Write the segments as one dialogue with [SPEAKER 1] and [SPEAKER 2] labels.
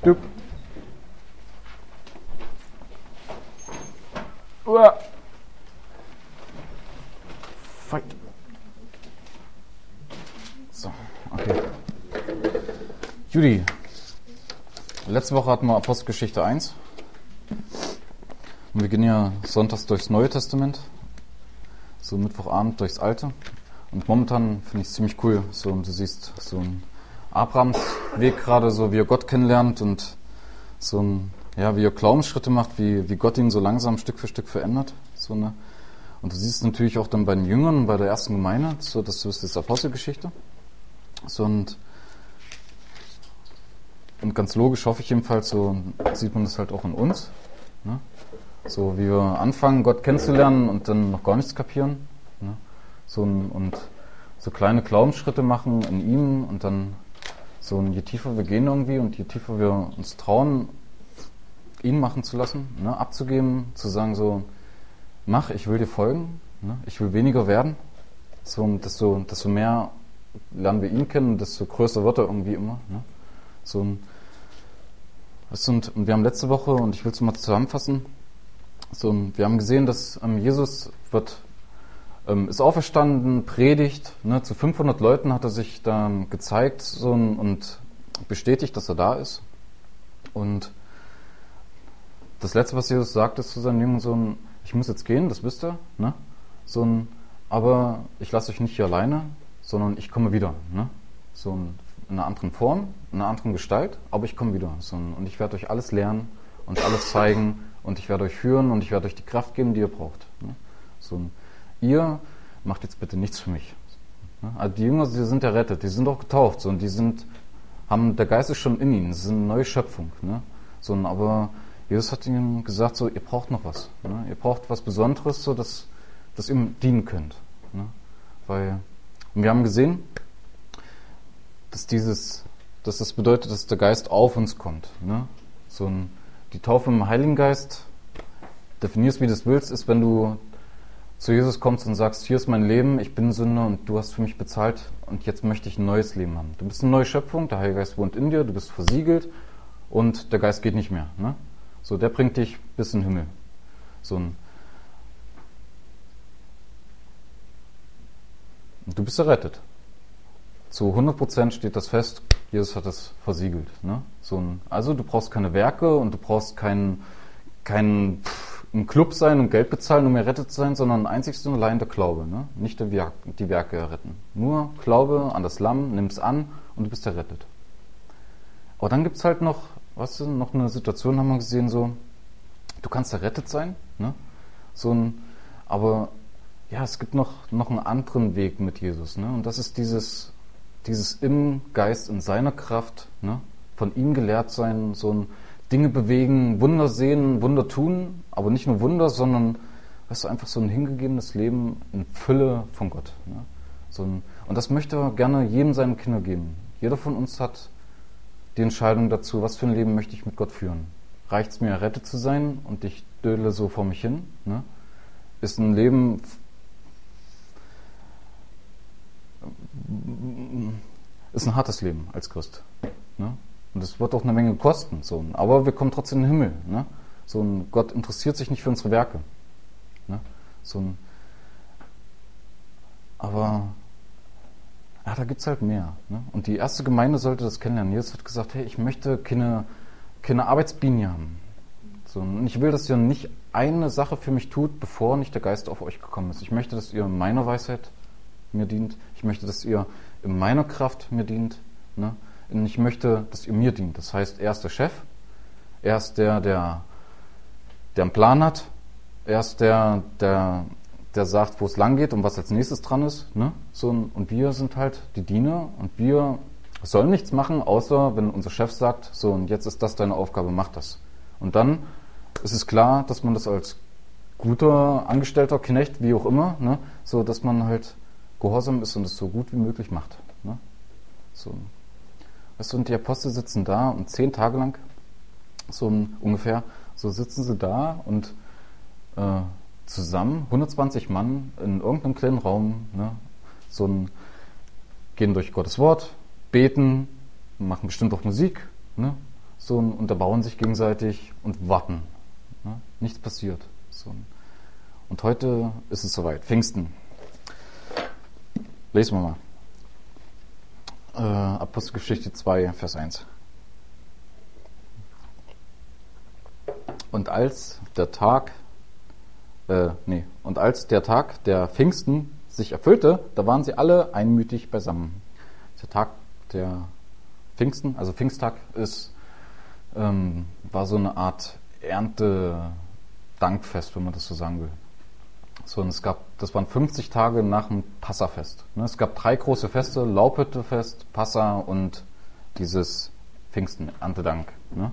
[SPEAKER 1] Dup. Uah. Fight. So, okay. Judy, letzte Woche hatten wir Apostelgeschichte 1. Und wir gehen ja sonntags durchs Neue Testament. So Mittwochabend durchs Alte. Und momentan finde ich es ziemlich cool. So, du siehst so einen Abrahams Weg gerade, so wie er Gott kennenlernt und so ein, ja, wie er Glaubensschritte macht, wie Gott ihn so langsam Stück für Stück verändert. So, ne? Und du siehst es natürlich auch dann bei den Jüngern und bei der ersten Gemeinde, so, das ist jetzt Apostelgeschichte. So, und ganz logisch hoffe ich jedenfalls, so sieht man das halt auch in uns. Ne? So wie wir anfangen, Gott kennenzulernen und dann noch gar nichts kapieren. Ne? Und so kleine Glaubensschritte machen in ihm und dann so, je tiefer wir gehen irgendwie und je tiefer wir uns trauen, ihn machen zu lassen, ne? Abzugeben, zu sagen so, mach, ich will dir folgen, ne? Ich will weniger werden. So, und desto mehr lernen wir ihn kennen, desto größer wird er irgendwie immer. Ne? So, und wir haben letzte Woche, und ich will es mal zusammenfassen, so, wir haben gesehen, dass Jesus ist auferstanden, predigt, ne, zu 500 Leuten hat er sich dann gezeigt so, und bestätigt, dass er da ist. Und das Letzte, was Jesus sagt, ist zu seinen Jüngern so ein, ich muss jetzt gehen, das wisst ihr, ne? So ein, aber ich lasse euch nicht hier alleine, sondern ich komme wieder, ne? So in einer anderen Form, in einer anderen Gestalt, aber ich komme wieder. So ein, und ich werde euch alles lernen und alles zeigen und ich werde euch führen und ich werde euch die Kraft geben, die ihr braucht. Ne? So ein, ihr macht jetzt bitte nichts für mich. Also die Jünger, die sind errettet, die sind auch getauft, so, und der Geist ist schon in ihnen, sie sind eine neue Schöpfung. Ne? So, aber Jesus hat ihnen gesagt, so, ihr braucht noch was. Ne? Ihr braucht was Besonderes, so, dass ihr ihm dienen könnt. Ne? Und wir haben gesehen, dass das bedeutet, dass der Geist auf uns kommt. Ne? So die Taufe im Heiligen Geist, definierst, wie du es willst, ist, wenn du zu Jesus kommst und sagst, hier ist mein Leben, ich bin Sünder und du hast für mich bezahlt und jetzt möchte ich ein neues Leben haben. Du bist eine neue Schöpfung, der Heilige Geist wohnt in dir, du bist versiegelt und der Geist geht nicht mehr. Ne? So, der bringt dich bis in den Himmel. Du bist errettet. Zu 100% steht das fest, Jesus hat es versiegelt. Ne? Also du brauchst keine Werke und du brauchst kein im Club sein und Geld bezahlen, um errettet zu sein, sondern einzigst und allein der Glaube. Ne? Nicht die Werke erretten. Nur Glaube an das Lamm, nimm's an und du bist errettet. Aber dann gibt's halt noch eine Situation, haben wir gesehen, so, du kannst errettet sein, ne? Aber ja, es gibt noch einen anderen Weg mit Jesus. Ne? Und das ist dieses im Geist, in seiner Kraft, ne? Von ihm gelehrt sein, so ein Dinge bewegen, Wunder sehen, Wunder tun, aber nicht nur Wunder, sondern einfach so ein hingegebenes Leben in Fülle von Gott. Ne? Und das möchte er gerne jedem seinen Kindern geben. Jeder von uns hat die Entscheidung dazu, was für ein Leben möchte ich mit Gott führen. Reicht es mir, errettet zu sein und ich dödele so vor mich hin? Ne? Ist ein Leben ist ein hartes Leben als Christ. Ne? Und es wird auch eine Menge kosten. So. Aber wir kommen trotzdem in den Himmel. Ne? Gott interessiert sich nicht für unsere Werke. Ne? Aber ja, da gibt es halt mehr. Ne? Und die erste Gemeinde sollte das kennenlernen. Jesus hat gesagt, hey, ich möchte keine Arbeitsbiene haben. Und ich will, dass ihr nicht eine Sache für mich tut, bevor nicht der Geist auf euch gekommen ist. Ich möchte, dass ihr in meiner Weisheit mir dient. Ich möchte, dass ihr in meiner Kraft mir dient. Ne? Und ich möchte, dass ihr mir dient. Das heißt, er ist der Chef, er ist der einen Plan hat, er ist der sagt, wo es lang geht und was als nächstes dran ist. Ne? Und wir sind halt die Diener und wir sollen nichts machen, außer wenn unser Chef sagt, so, und jetzt ist das deine Aufgabe, mach das. Und dann ist es klar, dass man das als guter Angestellter, Knecht, wie auch immer, ne? So, dass man halt gehorsam ist und es so gut wie möglich macht. Ne? Weißt du, und die Apostel sitzen da und 10 Tage lang, so ungefähr, so sitzen sie da und zusammen, 120 Mann in irgendeinem kleinen Raum, ne, gehen durch Gottes Wort, beten, machen bestimmt auch Musik, ne, so, und erbauen sich gegenseitig und warten. Ne? Nichts passiert. So. Und heute ist es soweit, Pfingsten. Lesen wir mal. Apostelgeschichte 2, Vers 1. Und als der Tag der Pfingsten sich erfüllte, da waren sie alle einmütig beisammen. Der Tag der Pfingsten, also Pfingsttag war so eine Art Erntedankfest, wenn man das so sagen will. So, und das waren 50 Tage nach dem Passafest. Es gab 3 große Feste, Laubhüttefest, Passa und dieses Pfingsten, Erntedank.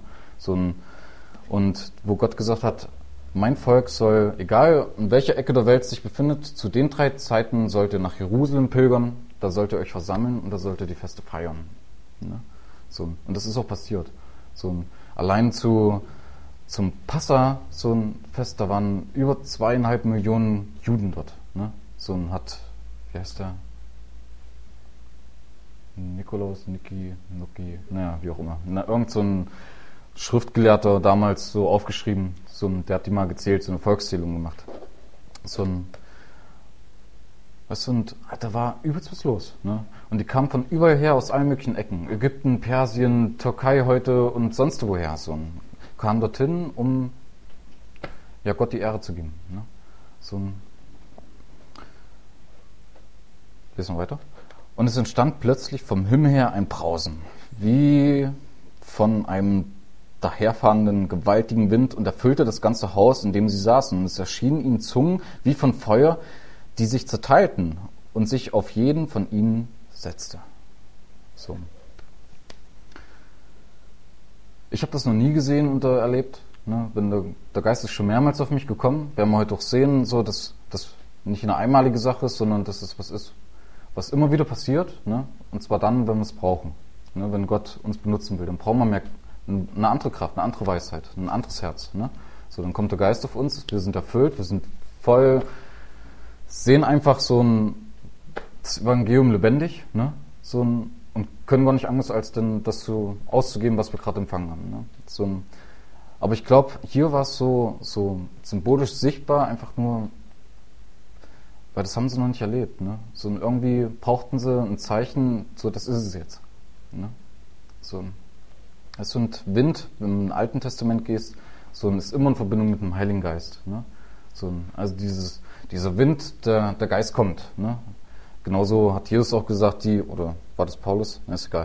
[SPEAKER 1] Und wo Gott gesagt hat, mein Volk soll, egal in welcher Ecke der Welt sich befindet, zu den 3 Zeiten sollt ihr nach Jerusalem pilgern, da sollt ihr euch versammeln und da sollt ihr die Feste feiern. So, und das ist auch passiert. So, allein zum Passa, so ein Fest, da waren über 2,5 Millionen Juden dort. So ein wie heißt der? Nikolaus, Nuki, naja, wie auch immer. Irgend so ein Schriftgelehrter damals so aufgeschrieben, der hat die mal gezählt, so eine Volkszählung gemacht. Und da war übelst was los. Und die kamen von überall her, aus allen möglichen Ecken. Ägypten, Persien, Türkei heute und sonst woher. Kamen dorthin, um Gott die Ehre zu geben. Lesen wir weiter. Und es entstand plötzlich vom Himmel her ein Brausen, wie von einem daherfahrenden gewaltigen Wind, und erfüllte das ganze Haus, in dem sie saßen. Und es erschienen ihnen Zungen wie von Feuer, die sich zerteilten und sich auf jeden von ihnen setzte. So. Ich habe das noch nie gesehen und erlebt. Der Geist ist schon mehrmals auf mich gekommen. Werden wir heute auch sehen, dass das nicht eine einmalige Sache ist, sondern dass es was ist, was immer wieder passiert. Und zwar dann, wenn wir es brauchen. Wenn Gott uns benutzen will, dann brauchen wir mehr eine andere Kraft, eine andere Weisheit, ein anderes Herz. So, dann kommt der Geist auf uns, wir sind erfüllt, wir sind voll, sehen einfach das Evangelium lebendig, und können gar nicht anders, als denn das so auszugeben, was wir gerade empfangen haben. Aber ich glaube, hier war es so symbolisch sichtbar, einfach nur, weil das haben sie noch nicht erlebt. Irgendwie brauchten sie ein Zeichen, das ist es jetzt. Und Wind, wenn du im Alten Testament gehst, ist immer in Verbindung mit dem Heiligen Geist. Also dieser Wind, der Geist kommt. Genauso hat Jesus auch gesagt, oder war das Paulus? Ist egal.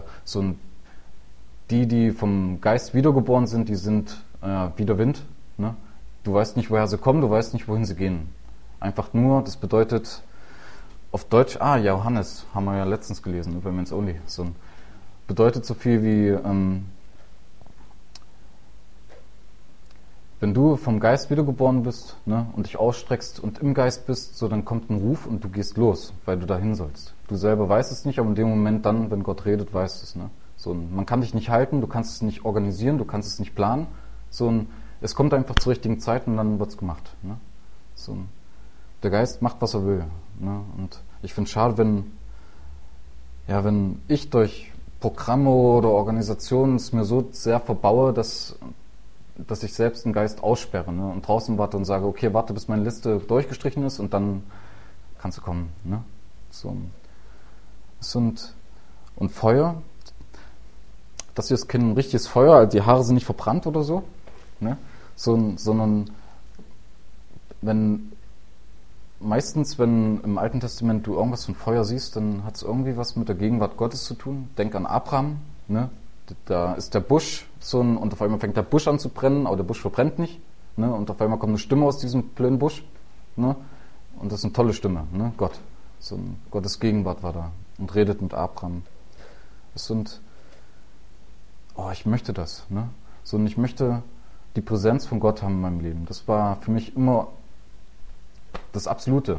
[SPEAKER 1] Die vom Geist wiedergeboren sind, die sind wie der Wind. Du weißt nicht, woher sie kommen, du weißt nicht, wohin sie gehen. Einfach nur, das bedeutet auf Deutsch, Johannes, haben wir ja letztens gelesen, bei Men's Only. Bedeutet so viel wie, wenn du vom Geist wiedergeboren bist und dich ausstreckst und im Geist bist, dann kommt ein Ruf und du gehst los, weil du dahin sollst. Du selber weißt es nicht, aber in dem Moment dann, wenn Gott redet, weißt du es. Man kann dich nicht halten, du kannst es nicht organisieren, du kannst es nicht planen. Es kommt einfach zur richtigen Zeit und dann wird es gemacht. Der Geist macht, was er will. Und ich finde es schade, wenn ich durch Programme oder Organisationen es mir so sehr verbaue, dass ich selbst den Geist aussperre und draußen warte und sage, okay, warte, bis meine Liste durchgestrichen ist und dann kannst du kommen. Und Feuer, das hier ist kein richtiges Feuer, also die Haare sind nicht verbrannt oder so, sondern wenn im Alten Testament du irgendwas von Feuer siehst, dann hat es irgendwie was mit der Gegenwart Gottes zu tun. Denk an Abraham, da ist der Busch und auf einmal fängt der Busch an zu brennen, aber der Busch verbrennt nicht. Und auf einmal kommt eine Stimme aus diesem blöden Busch. Und das ist eine tolle Stimme, Gott. Gottes Gegenwart war da und redet mit Abraham. Ich möchte das. Ich möchte die Präsenz von Gott haben in meinem Leben. Das war für mich immer das Absolute.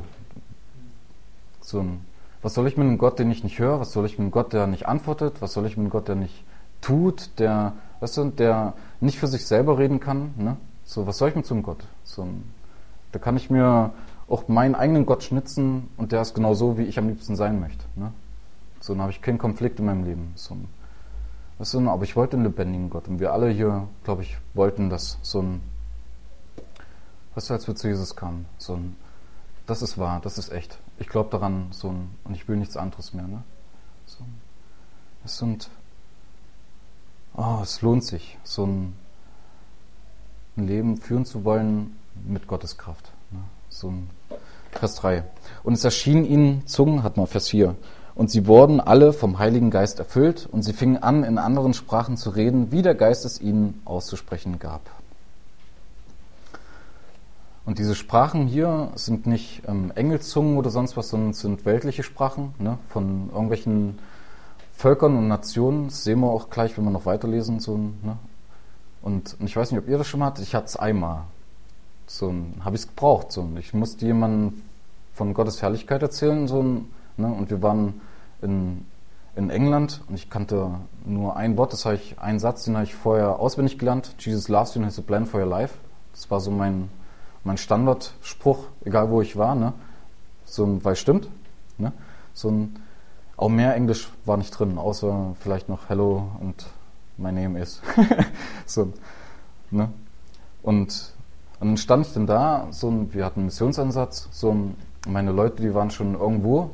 [SPEAKER 1] Was soll ich mit einem Gott, den ich nicht höre? Was soll ich mit einem Gott, der nicht antwortet? Was soll ich mit einem Gott, der nicht tut? Der nicht für sich selber reden kann? Was soll ich mit so einem Gott? Da kann ich mir auch meinen eigenen Gott schnitzen und der ist genau so, wie ich am liebsten sein möchte. Dann habe ich keinen Konflikt in meinem Leben. Weißt du, aber ich wollte einen lebendigen Gott. Und wir alle hier, glaube ich, wollten das. So ein, weißt du, als wir zu Jesus kamen, so ein, das ist wahr, das ist echt. Ich glaube daran, so ein, und ich will nichts anderes mehr. Ne? So ein, es sind, oh, es lohnt sich, so ein Leben führen zu wollen mit Gottes Kraft. Ne? So ein Vers 3. Und es erschienen ihnen Zungen, hat man Vers 4. Und sie wurden alle vom Heiligen Geist erfüllt und sie fingen an, in anderen Sprachen zu reden, wie der Geist es ihnen auszusprechen gab. Und diese Sprachen hier sind nicht Engelszungen oder sonst was, sondern sind weltliche Sprachen, ne, von irgendwelchen Völkern und Nationen. Das sehen wir auch gleich, wenn wir noch weiterlesen. So, ne. Und ich weiß nicht, ob ihr das schon mal hattet. Ich hatte es einmal. So habe ich es gebraucht. So. Ich musste jemandem von Gottes Herrlichkeit erzählen. So, ne, und wir waren in England und ich kannte nur ein Wort, das habe ich, einen Satz, den habe ich vorher auswendig gelernt. Jesus loves you and has a plan for your life. Das war so mein Standardspruch, egal wo ich war, ne? So, weil stimmt, ne? So ein, auch mehr Englisch war nicht drin, außer vielleicht noch Hello und my name is. So, ne? Und dann stand ich dann da, so, wir hatten einen Missionsansatz, so, meine Leute, die waren schon irgendwo.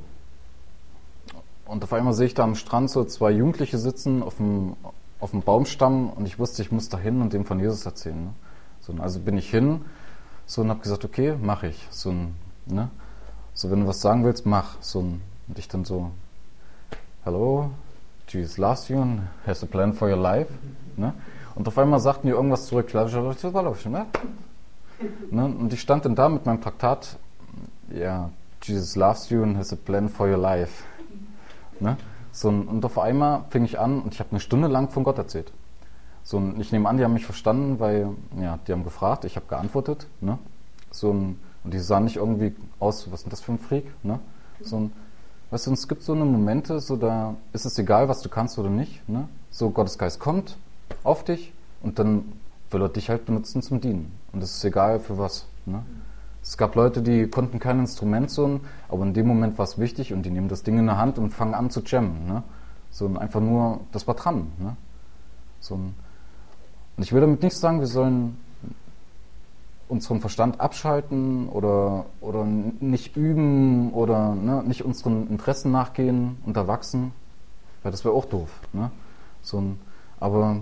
[SPEAKER 1] Und auf einmal sehe ich da am Strand so 2 Jugendliche sitzen auf dem Baumstamm und ich wusste, ich muss da hin und dem von Jesus erzählen. Ne? So, also bin ich hin so, und habe gesagt, okay, mache ich. So, ne? So, wenn du was sagen willst, mach. So, und ich dann so, hello, Jesus loves you and has a plan for your life. Ne? Und auf einmal sagten die irgendwas zurück. Ne? Und ich stand dann da mit meinem Traktat, ja, Jesus loves you and has a plan for your life. Ne? So, und auf einmal fing ich an und ich habe eine Stunde lang von Gott erzählt. So, und ich nehme an, die haben mich verstanden, weil ja, die haben gefragt, ich habe geantwortet. Ne? So, und die sahen nicht irgendwie aus, was ist denn das für ein Freak? Ne? So, weißt du, es gibt so eine Momente, so da ist es egal, was du kannst oder nicht. Ne? So, Gottes Geist kommt auf dich und dann will er dich halt benutzen zum Dienen. Und es ist egal für was. Ne? Es gab Leute, die konnten kein Instrument so, aber in dem Moment war es wichtig und die nehmen das Ding in der Hand und fangen an zu jammen. Ne? So, einfach nur, das war dran. Ne? So, und ich will damit nicht sagen, wir sollen unseren Verstand abschalten oder nicht üben oder ne, nicht unseren Interessen nachgehen und erwachsen, weil das wäre auch doof. Ne? So, aber,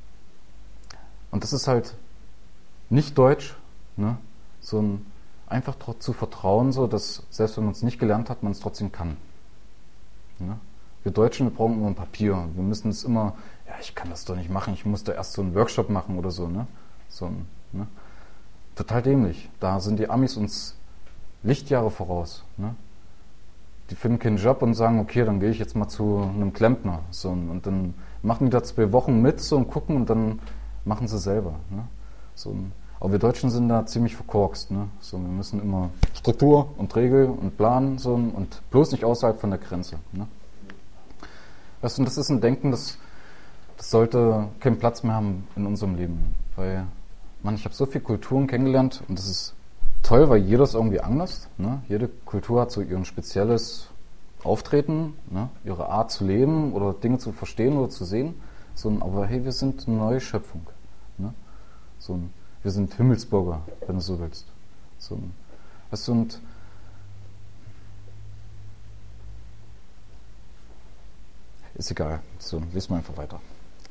[SPEAKER 1] und das ist halt nicht deutsch, ne? So ein einfach zu vertrauen, so dass selbst wenn man es nicht gelernt hat, man es trotzdem kann. Ne? Wir Deutschen, wir brauchen immer ein Papier. Wir müssen es immer, ja, ich kann das doch nicht machen, ich muss da erst so einen Workshop machen oder so. Ne? Ne? Total dämlich. Da sind die Amis uns Lichtjahre voraus. Ne? Die finden keinen Job und sagen, okay, dann gehe ich jetzt mal zu einem Klempner. So, und dann machen die da 2 Wochen mit so, und gucken und dann machen sie selber. Ne? So, aber wir Deutschen sind da ziemlich verkorkst. Ne? So, wir müssen immer Struktur und Regel und Plan so, und bloß nicht außerhalb von der Grenze. Ne? Weißt du, und das ist ein Denken, das sollte keinen Platz mehr haben in unserem Leben. Weil, Mann, ich habe so viele Kulturen kennengelernt und das ist toll, weil jeder ist irgendwie anders. Ne? Jede Kultur hat so ihr spezielles Auftreten, ne? Ihre Art zu leben oder Dinge zu verstehen oder zu sehen. So, aber hey, wir sind eine neue Schöpfung. Ne? So, wir sind Himmelsbürger, wenn du so willst. So, weißt du, und ist egal. So, lesen wir einfach weiter.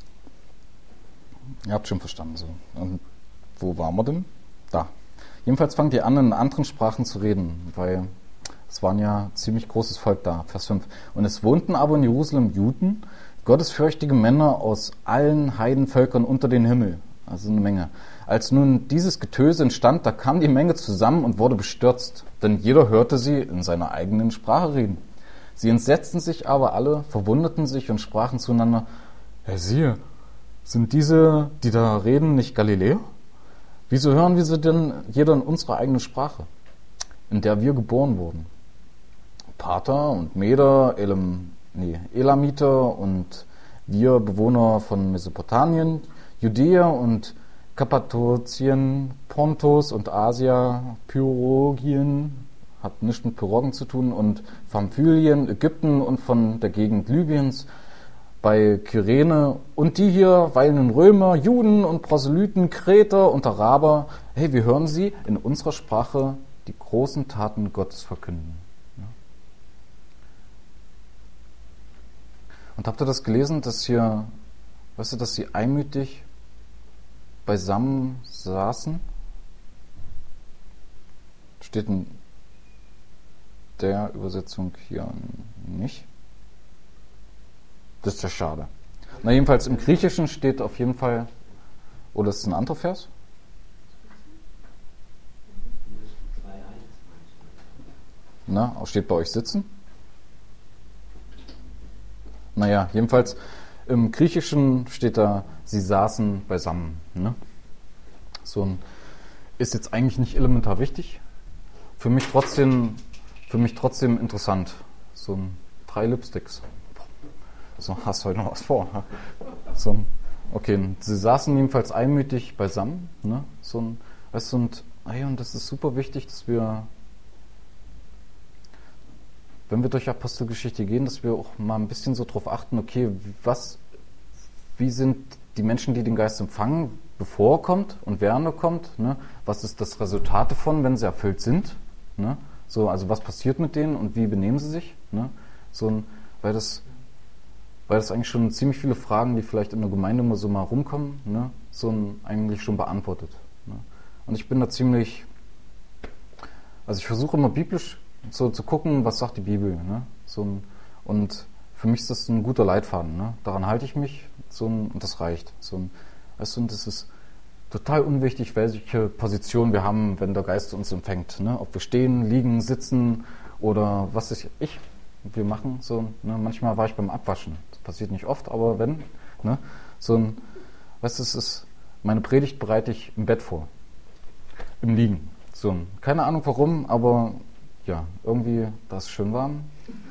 [SPEAKER 1] Ihr habt schon verstanden. So. Und wo waren wir denn? Da. Jedenfalls fangen die an, in anderen Sprachen zu reden, weil es waren ja ziemlich großes Volk da. Vers 5. Und es wohnten aber in Jerusalem Juden, gottesfürchtige Männer aus allen Heidenvölkern unter den Himmel. Also eine Menge. Als nun dieses Getöse entstand, da kam die Menge zusammen und wurde bestürzt, denn jeder hörte sie in seiner eigenen Sprache reden. Sie entsetzten sich aber alle, verwunderten sich und sprachen zueinander, Herr, siehe, sind diese, die da reden, nicht Galiläer? Wieso hören wir sie denn jeder in unserer eigenen Sprache, in der wir geboren wurden? Parther und Meder, Elamiter und wir Bewohner von Mesopotamien, Judäa und Kappadokien, Pontus und Asia, Pyrrhogien, hat nichts mit Pyrrhogen zu tun, und Pamphylien, Ägypten und von der Gegend Libyens, bei Kyrene und die hier weilen Römer, Juden und Proselyten, Kreter und Araber. Hey, wir hören sie in unserer Sprache die großen Taten Gottes verkünden. Ja. Und habt ihr das gelesen, dass hier, weißt du, dass sie einmütig beisammen saßen? Steht in der Übersetzung hier nicht. Das ist ja schade. Na, jedenfalls im Griechischen steht auf jeden Fall, oder ist es ein anderer Vers? Na, steht bei euch sitzen? Naja, jedenfalls im Griechischen steht da, sie saßen beisammen. Ne? So ein, ist jetzt eigentlich nicht elementar wichtig. Für mich trotzdem interessant. So ein 3 Lipsticks. So, hast du heute noch was vor? Ne? So ein, okay, sie saßen jedenfalls einmütig beisammen. Ne? So ein, weißt du, und das ist super wichtig, dass wir, wenn wir durch Apostelgeschichte gehen, dass wir auch mal ein bisschen so drauf achten, okay, wie sind die Menschen, die den Geist empfangen, bevor er kommt und während er kommt, ne? Was ist das Resultat davon, wenn sie erfüllt sind? Ne? So, also was passiert mit denen und wie benehmen sie sich? Ne? So, weil das eigentlich schon ziemlich viele Fragen, die vielleicht in der Gemeinde immer so mal rumkommen, ne? Eigentlich schon beantwortet. Ne? Und ich bin da ziemlich, also ich versuche immer biblisch so zu gucken, was sagt die Bibel. Ne? Und für mich ist das ein guter Leitfaden. Ne? Daran halte ich mich und das reicht. Weißt du, und das ist total unwichtig, welche Position wir haben, wenn der Geist uns empfängt. Ne? Ob wir stehen, liegen, sitzen oder was weiß ich. Wir machen so, ne? Manchmal war ich beim Abwaschen. Das passiert nicht oft, aber wenn. Ne? Weißt du, meine Predigt bereite ich im Bett vor. Im Liegen. Keine Ahnung warum, aber ja, irgendwie, da ist schön warm.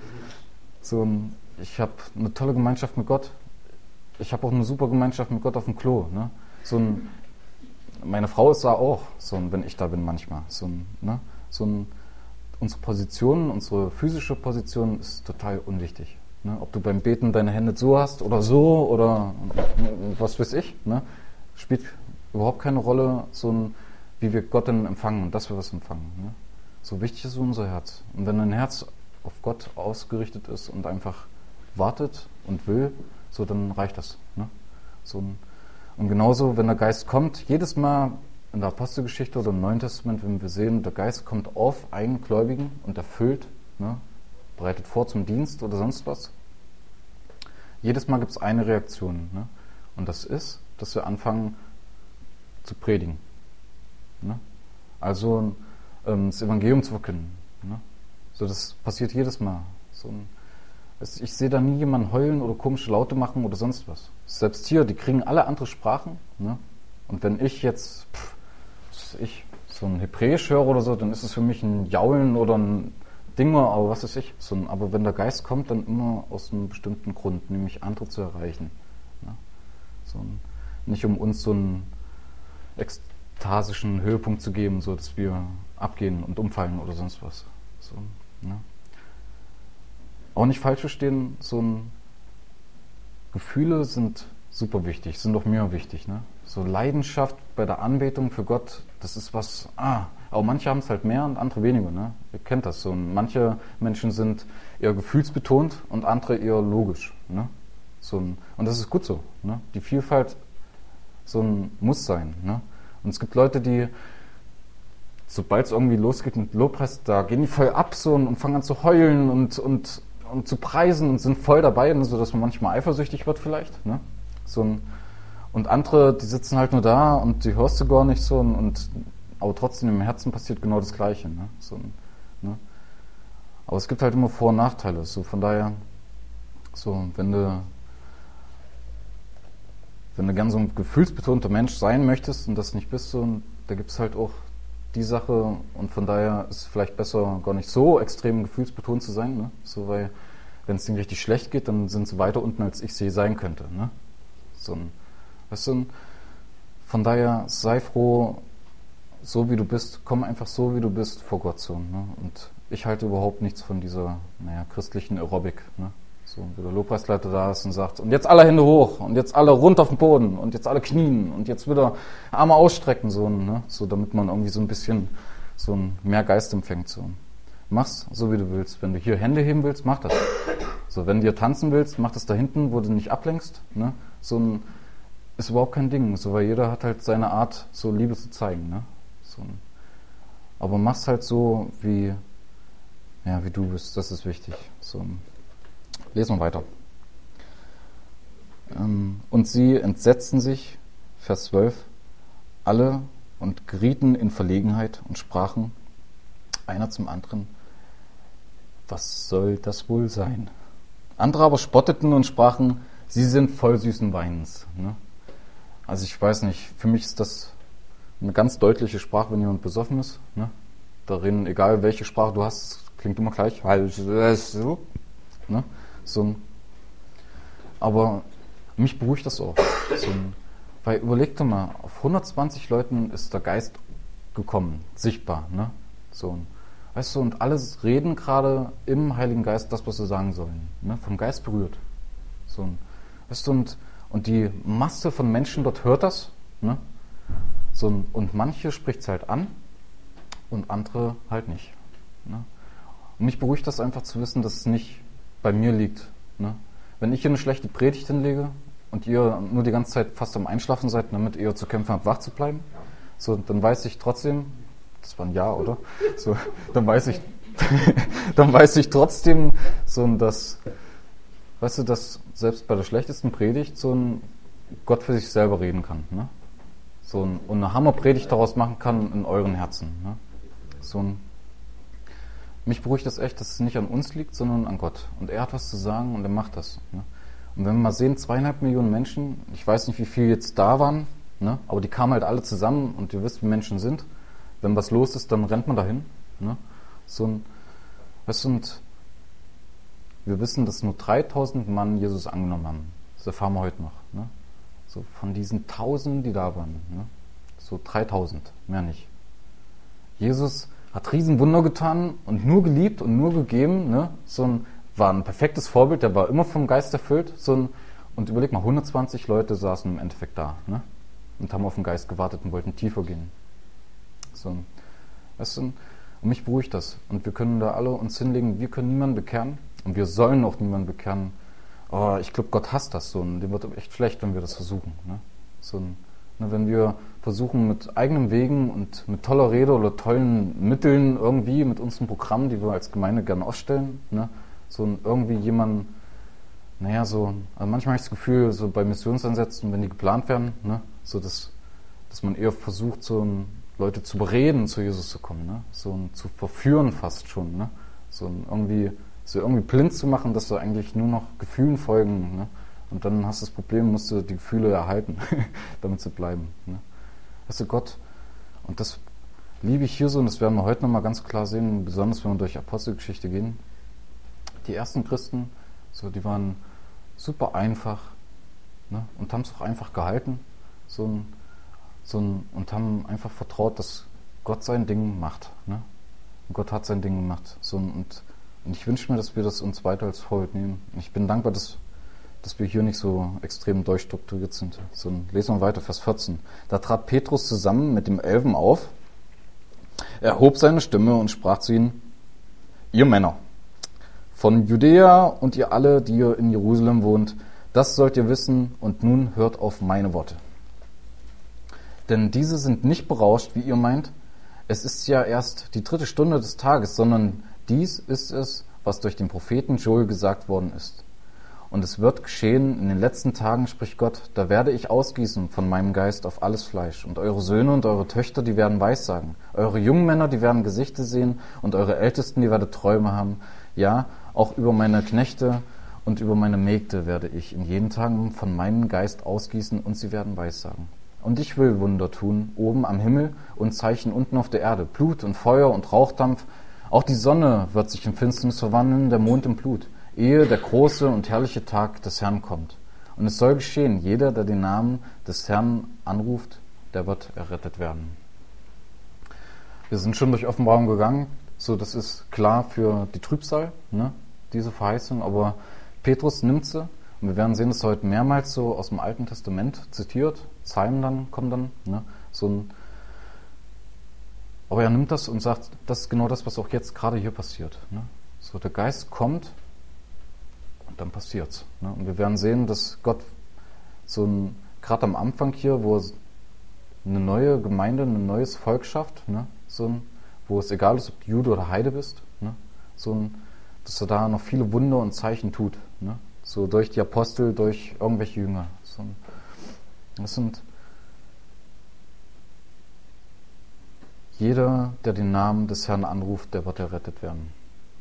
[SPEAKER 1] Ich habe eine tolle Gemeinschaft mit Gott. Ich habe auch eine super Gemeinschaft mit Gott auf dem Klo. Ne? Meine Frau ist da auch, wenn ich da bin manchmal. Unsere Position, unsere physische Position ist total unwichtig. Ne? Ob du beim Beten deine Hände so hast oder was weiß ich, ne? Spielt überhaupt keine Rolle, wie wir Gott denn empfangen und dass wir was empfangen. Ne? So wichtig ist unser Herz. Und wenn ein Herz auf Gott ausgerichtet ist und einfach wartet und will, dann reicht das. Ne? Und genauso, wenn der Geist kommt, jedes Mal in der Apostelgeschichte oder im Neuen Testament, wenn wir sehen, der Geist kommt auf einen Gläubigen und erfüllt, ne, bereitet vor zum Dienst oder sonst was. Jedes Mal gibt es eine Reaktion. Ne? Und das ist, dass wir anfangen zu predigen. Ne? Also das Evangelium zu verkünden. Ne? Das passiert jedes Mal. Ich sehe da nie jemanden heulen oder komische Laute machen oder sonst was. Selbst hier, die kriegen alle andere Sprachen. Ne? Und wenn ich jetzt so ein Hebräisch höre oder so, dann ist es für mich ein Jaulen oder ein Dinger, aber was weiß ich. Aber wenn der Geist kommt, dann immer aus einem bestimmten Grund, nämlich andere zu erreichen. Ne? Nicht um uns so einen ekstasischen Höhepunkt zu geben, so dass wir abgehen und umfallen oder sonst was. Ne? Auch nicht falsch verstehen, Gefühle sind super wichtig, sind auch mir wichtig. Ne? So Leidenschaft bei der Anbetung für Gott, das ist was, aber manche haben es halt mehr und andere weniger. Ne? Ihr kennt das so. Manche Menschen sind eher gefühlsbetont und andere eher logisch. Ne? Und das ist gut so. Ne? Die Vielfalt muss sein. Ne? Und es gibt Leute, die, sobald es irgendwie losgeht mit Lobpreis, da gehen die voll ab und fangen an zu heulen und zu preisen und sind voll dabei, ne, so dass man manchmal eifersüchtig wird vielleicht. Ne? Und andere, die sitzen halt nur da und die hörst du gar nicht aber trotzdem im Herzen passiert genau das Gleiche. Ne? Ne? Aber es gibt halt immer Vor- und Nachteile. Von daher, wenn du gern so ein gefühlsbetonter Mensch sein möchtest und das nicht bist, da gibt es halt auch die Sache, und von daher ist es vielleicht besser, gar nicht so extrem gefühlsbetont zu sein, ne? Weil wenn es denen richtig schlecht geht, dann sind sie weiter unten, als ich sie sein könnte. Ne? Von daher sei froh, so wie du bist, komm einfach so, wie du bist, vor Gott. Ne? Und ich halte überhaupt nichts von dieser christlichen Aerobic. Ne? So, wo der Lobpreisleiter da ist und sagt, und jetzt alle Hände hoch und jetzt alle runter auf den Boden und jetzt alle knien und jetzt wieder Arme ausstrecken, so, ne? So, damit man irgendwie so ein bisschen so ein mehr Geist empfängt. So. Mach's so, wie du willst. Wenn du hier Hände heben willst, mach das. So, wenn du hier tanzen willst, mach das da hinten, wo du nicht ablenkst. Ne? So ein, ist überhaupt kein Ding, so, weil jeder hat halt seine Art, so Liebe zu zeigen. Ne? So, aber mach's halt so, wie du bist. Das ist wichtig. So. Lesen wir weiter. Und sie entsetzten sich, Vers 12, alle und gerieten in Verlegenheit und sprachen einer zum anderen, was soll das wohl sein? Andere aber spotteten und sprachen, sie sind voll süßen Weins. Ne? Also ich weiß nicht, für mich ist das eine ganz deutliche Sprache, wenn jemand besoffen ist. Ne? Darin, egal welche Sprache du hast, klingt immer gleich. Ne? So, aber mich beruhigt das auch. So, weil überleg dir mal, auf 120 Leuten ist der Geist gekommen, sichtbar. Ne? So, weißt du, und alle reden gerade im Heiligen Geist das, was sie sagen sollen. Ne? Vom Geist berührt. So, weißt du, und die Masse von Menschen dort hört das. Ne? So, und manche spricht es halt an und andere halt nicht. Ne? Und mich beruhigt das einfach zu wissen, dass es nicht bei mir liegt. Ne? Wenn ich hier eine schlechte Predigt hinlege und ihr nur die ganze Zeit fast am Einschlafen seid, damit ihr zu kämpfen habt, wach zu bleiben, so, dann weiß ich trotzdem, das war ein Ja, oder? So, dann weiß ich trotzdem, so, dass, weißt du, dass selbst bei der schlechtesten Predigt so ein Gott für sich selber reden kann. Ne? So und eine Hammerpredigt daraus machen kann in euren Herzen. Ne? So ein Mich beruhigt das echt, dass es nicht an uns liegt, sondern an Gott. Und er hat was zu sagen und er macht das. Ne? Und wenn wir mal sehen, 2,5 Millionen Menschen, ich weiß nicht, wie viele jetzt da waren, ne? Aber die kamen halt alle zusammen und ihr wisst, wie Menschen sind. Wenn was los ist, dann rennt man dahin. Ne? So ein, weißt du, und wir wissen, dass nur 3.000 Mann Jesus angenommen haben. Das erfahren wir heute noch. Ne? So von diesen 1.000, die da waren. Ne? So 3.000, mehr nicht. Jesus hat Riesenwunder getan und nur geliebt und nur gegeben. Ne? War ein perfektes Vorbild, der war immer vom Geist erfüllt. Und überleg mal, 120 Leute saßen im Endeffekt da. Ne? Und haben auf den Geist gewartet und wollten tiefer gehen. Weißt du, und mich beruhigt das. Und wir können da alle uns hinlegen, wir können niemanden bekehren. Und wir sollen auch niemanden bekehren. Oh, ich glaube, Gott hasst das so. Und dem wird echt schlecht, wenn wir das versuchen. Ne? Wenn wir versuchen, mit eigenen Wegen und mit toller Rede oder tollen Mitteln irgendwie, mit unserem Programm, die wir als Gemeinde gerne ausstellen, ne? Irgendwie jemanden, also manchmal habe ich das Gefühl, so bei Missionsansätzen, wenn die geplant werden, ne? Dass man eher versucht, Leute zu bereden, zu Jesus zu kommen, ne? Zu verführen fast schon, ne? Irgendwie blind zu machen, dass sie eigentlich nur noch Gefühlen folgen, ne? Und dann hast du das Problem, musst du die Gefühle erhalten, damit sie bleiben. Ne? Weißt du, Gott, und das liebe ich hier so, und das werden wir heute nochmal ganz klar sehen, besonders wenn wir durch Apostelgeschichte gehen. Die ersten Christen, die waren super einfach, ne? Und haben es auch einfach gehalten und haben einfach vertraut, dass Gott sein Ding macht. Ne? Und Gott hat sein Ding gemacht. Und ich wünsche mir, dass wir das uns weiter als Vorbild nehmen. Und ich bin dankbar, dass wir hier nicht so extrem durchstrukturiert sind. Lesen wir weiter, Vers 14. Da trat Petrus zusammen mit dem Elfen auf, erhob seine Stimme und sprach zu ihnen, ihr Männer von Judäa und ihr alle, die ihr in Jerusalem wohnt, das sollt ihr wissen und nun hört auf meine Worte. Denn diese sind nicht berauscht, wie ihr meint. Es ist ja erst die 3. Stunde des Tages, sondern dies ist es, was durch den Propheten Joel gesagt worden ist. Und es wird geschehen, in den letzten Tagen, spricht Gott, da werde ich ausgießen von meinem Geist auf alles Fleisch. Und eure Söhne und eure Töchter, die werden Weissagen. Eure jungen Männer, die werden Gesichter sehen. Und eure Ältesten, die werden Träume haben. Ja, auch über meine Knechte und über meine Mägde werde ich in jenen Tagen von meinem Geist ausgießen und sie werden Weissagen. Und ich will Wunder tun, oben am Himmel und Zeichen unten auf der Erde. Blut und Feuer und Rauchdampf. Auch die Sonne wird sich in Finsternis verwandeln, der Mond in Blut, ehe der große und herrliche Tag des Herrn kommt. Und es soll geschehen, jeder, der den Namen des Herrn anruft, der wird errettet werden. Wir sind schon durch Offenbarung gegangen, das ist klar für die Trübsal, ne, diese Verheißung, aber Petrus nimmt sie, und wir werden sehen, dass heute mehrmals so aus dem Alten Testament zitiert, Psalmen dann kommen dann, ne? Aber er nimmt das und sagt, das ist genau das, was auch jetzt gerade hier passiert. Ne? So, der Geist kommt und dann passiert's. Ne? Und wir werden sehen, dass Gott gerade am Anfang hier, wo er eine neue Gemeinde, ein neues Volk schafft, ne? Wo es egal ist, ob du Jude oder Heide bist, ne? Dass er da noch viele Wunder und Zeichen tut. Ne? So durch die Apostel, durch irgendwelche Jünger. Jeder, der den Namen des Herrn anruft, der wird errettet werden.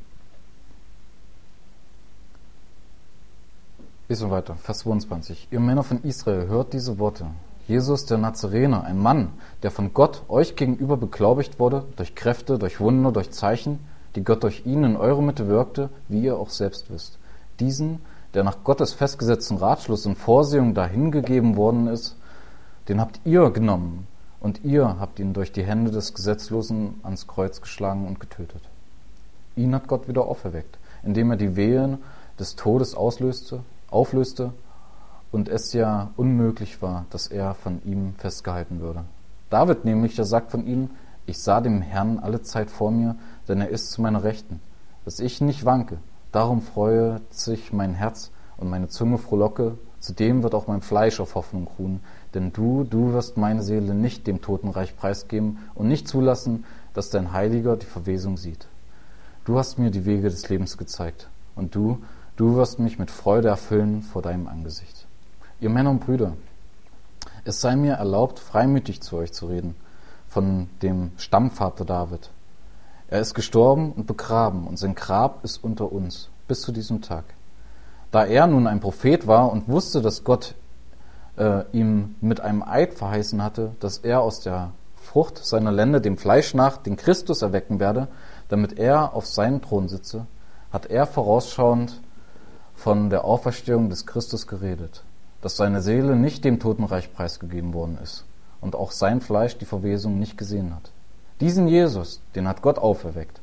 [SPEAKER 1] Lesen wir weiter, Vers 22. Ihr Männer von Israel, hört diese Worte. Jesus, der Nazarener, ein Mann, der von Gott euch gegenüber beglaubigt wurde, durch Kräfte, durch Wunder, durch Zeichen, die Gott durch ihn in eure Mitte wirkte, wie ihr auch selbst wisst. Diesen, der nach Gottes festgesetzten Ratschluss und Vorsehung dahingegeben worden ist, den habt ihr genommen, und ihr habt ihn durch die Hände des Gesetzlosen ans Kreuz geschlagen und getötet. Ihn hat Gott wieder auferweckt, indem er die Wehen des Todes auflöste und es ja unmöglich war, dass er von ihm festgehalten würde. David nämlich, der sagt von ihm, ich sah dem Herrn alle Zeit vor mir, denn er ist zu meiner Rechten, dass ich nicht wanke. Darum freue sich mein Herz und meine Zunge frohlocke, zudem wird auch mein Fleisch auf Hoffnung ruhen, denn du wirst meine Seele nicht dem Totenreich preisgeben und nicht zulassen, dass dein Heiliger die Verwesung sieht. Du hast mir die Wege des Lebens gezeigt und du wirst mich mit Freude erfüllen vor deinem Angesicht. Ihr Männer und Brüder, es sei mir erlaubt, freimütig zu euch zu reden, von dem Stammvater David. Er ist gestorben und begraben und sein Grab ist unter uns bis zu diesem Tag. Da er nun ein Prophet war und wusste, dass Gott ihm mit einem Eid verheißen hatte, dass er aus der Frucht seiner Lende dem Fleisch nach den Christus erwecken werde, damit er auf seinem Thron sitze, hat er vorausschauend von der Auferstehung des Christus geredet, dass seine Seele nicht dem Totenreich preisgegeben worden ist und auch sein Fleisch die Verwesung nicht gesehen hat. Diesen Jesus, den hat Gott auferweckt,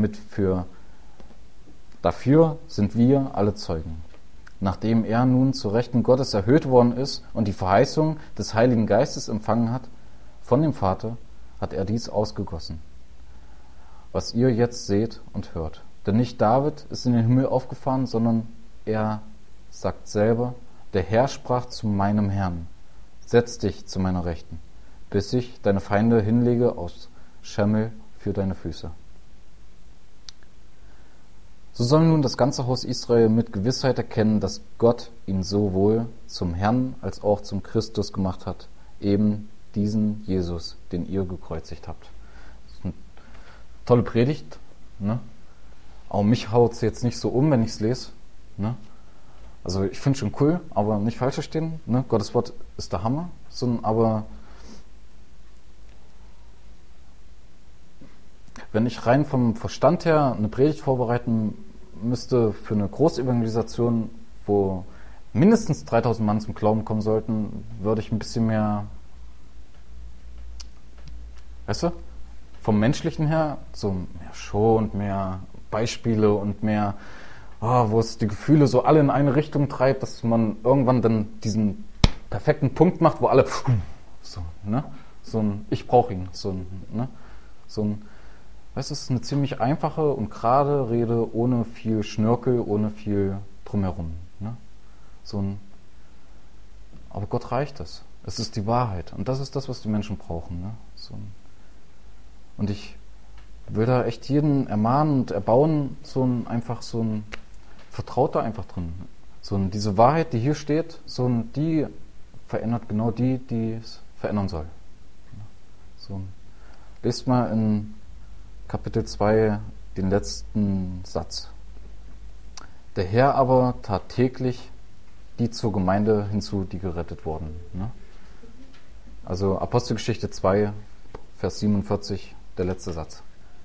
[SPEAKER 1] dafür sind wir alle Zeugen. Nachdem er nun zur Rechten Gottes erhöht worden ist und die Verheißung des Heiligen Geistes empfangen hat von dem Vater, hat er dies ausgegossen, was ihr jetzt seht und hört. Denn nicht David ist in den Himmel aufgefahren, sondern er sagt selber, der Herr sprach zu meinem Herrn, setz dich zu meiner Rechten, bis ich deine Feinde hinlege aus Schemmel für deine Füße. So soll nun das ganze Haus Israel mit Gewissheit erkennen, dass Gott ihn sowohl zum Herrn als auch zum Christus gemacht hat, eben diesen Jesus, den ihr gekreuzigt habt. Das ist eine tolle Predigt, ne? Aber mich haut es jetzt nicht so wenn ich es lese. Ne? Also ich finde es schon cool, aber nicht falsch verstehen. Ne? Gottes Wort ist der Hammer, aber wenn ich rein vom Verstand her eine Predigt vorbereiten müsste für eine Großevangelisation, wo mindestens 3000 Mann zum Glauben kommen sollten, würde ich ein bisschen mehr, weißt du, vom Menschlichen her, so mehr Show und mehr Beispiele und mehr, wo es die Gefühle so alle in eine Richtung treibt, dass man irgendwann dann diesen perfekten Punkt macht, wo alle so, ne? So ein Ich brauche ihn, weißt du, es ist eine ziemlich einfache und gerade Rede, ohne viel Schnörkel, ohne viel drumherum. Ne? Aber Gott reicht es. Es ist die Wahrheit. Und das ist das, was die Menschen brauchen. Ne? Und ich will da echt jeden ermahnen und erbauen, vertraut da einfach drin. Diese Wahrheit, die hier steht, die verändert genau die es verändern soll. Lest mal in Kapitel 2 den letzten Satz. Der Herr aber tat täglich die zur Gemeinde hinzu, die gerettet wurden. Ne? Also Apostelgeschichte 2, Vers 47, der letzte Satz.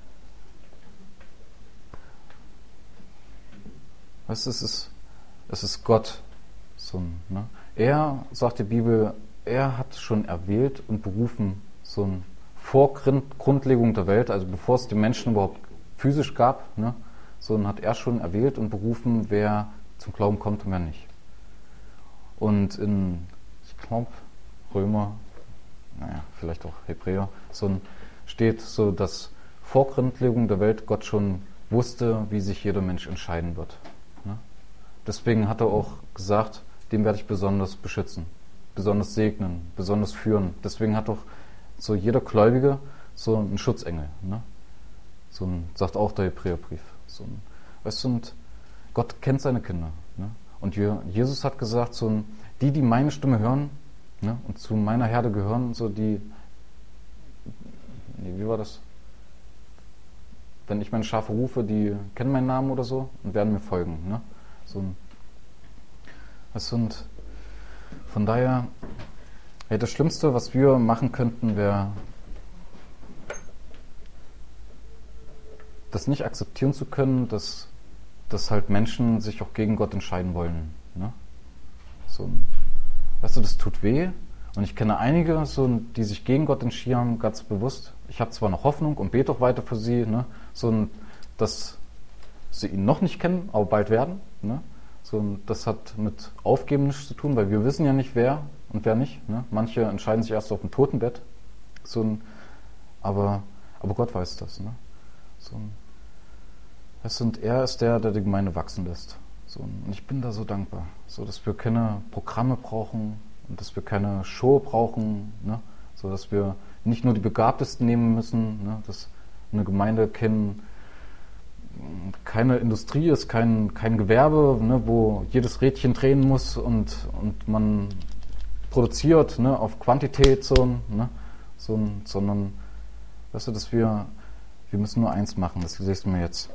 [SPEAKER 1] Weißt du, es ist Gott. Ne? Er, sagt die Bibel, er hat schon erwählt und berufen, vor Grundlegung der Welt, also bevor es die Menschen überhaupt physisch gab, ne, hat er schon erwählt und berufen, wer zum Glauben kommt und wer nicht. Und in, ich glaube, Römer, vielleicht auch Hebräer, steht so, dass vor Grundlegung der Welt Gott schon wusste, wie sich jeder Mensch entscheiden wird. Ne? Deswegen hat er auch gesagt, den werde ich besonders beschützen, besonders segnen, besonders führen. Deswegen hat auch so jeder Gläubige so einen Schutzengel. Ne? Sagt auch der Hebräerbrief. Weißt du, und Gott kennt seine Kinder. Ne? Und Jesus hat gesagt, die meine Stimme hören, ne, und zu meiner Herde gehören, wie war das? Wenn ich meine Schafe rufe, die kennen meinen Namen oder so und werden mir folgen. Ne? Und von daher, das Schlimmste, was wir machen könnten, wäre, das nicht akzeptieren zu können, dass halt Menschen sich auch gegen Gott entscheiden wollen. Ne? Weißt du, das tut weh. Und ich kenne einige, die sich gegen Gott entschieden haben, ganz bewusst. Ich habe zwar noch Hoffnung und bete auch weiter für sie, ne? Dass sie ihn noch nicht kennen, aber bald werden. Ne? Das hat mit Aufgeben nichts zu tun, weil wir wissen ja nicht, wer und wer nicht. Ne? Manche entscheiden sich erst auf dem Totenbett. Aber Gott weiß das. Ne? Und er ist der die Gemeinde wachsen lässt. Und ich bin da so dankbar, dass wir keine Programme brauchen und dass wir keine Show brauchen, ne? Dass wir nicht nur die Begabtesten nehmen müssen, ne? Dass eine Gemeinde keine Industrie ist, kein Gewerbe, ne? Wo jedes Rädchen drehen muss und man produziert, ne? Auf Quantität, ne? Sondern, weißt du, dass wir müssen nur eins machen, das siehst du mir jetzt.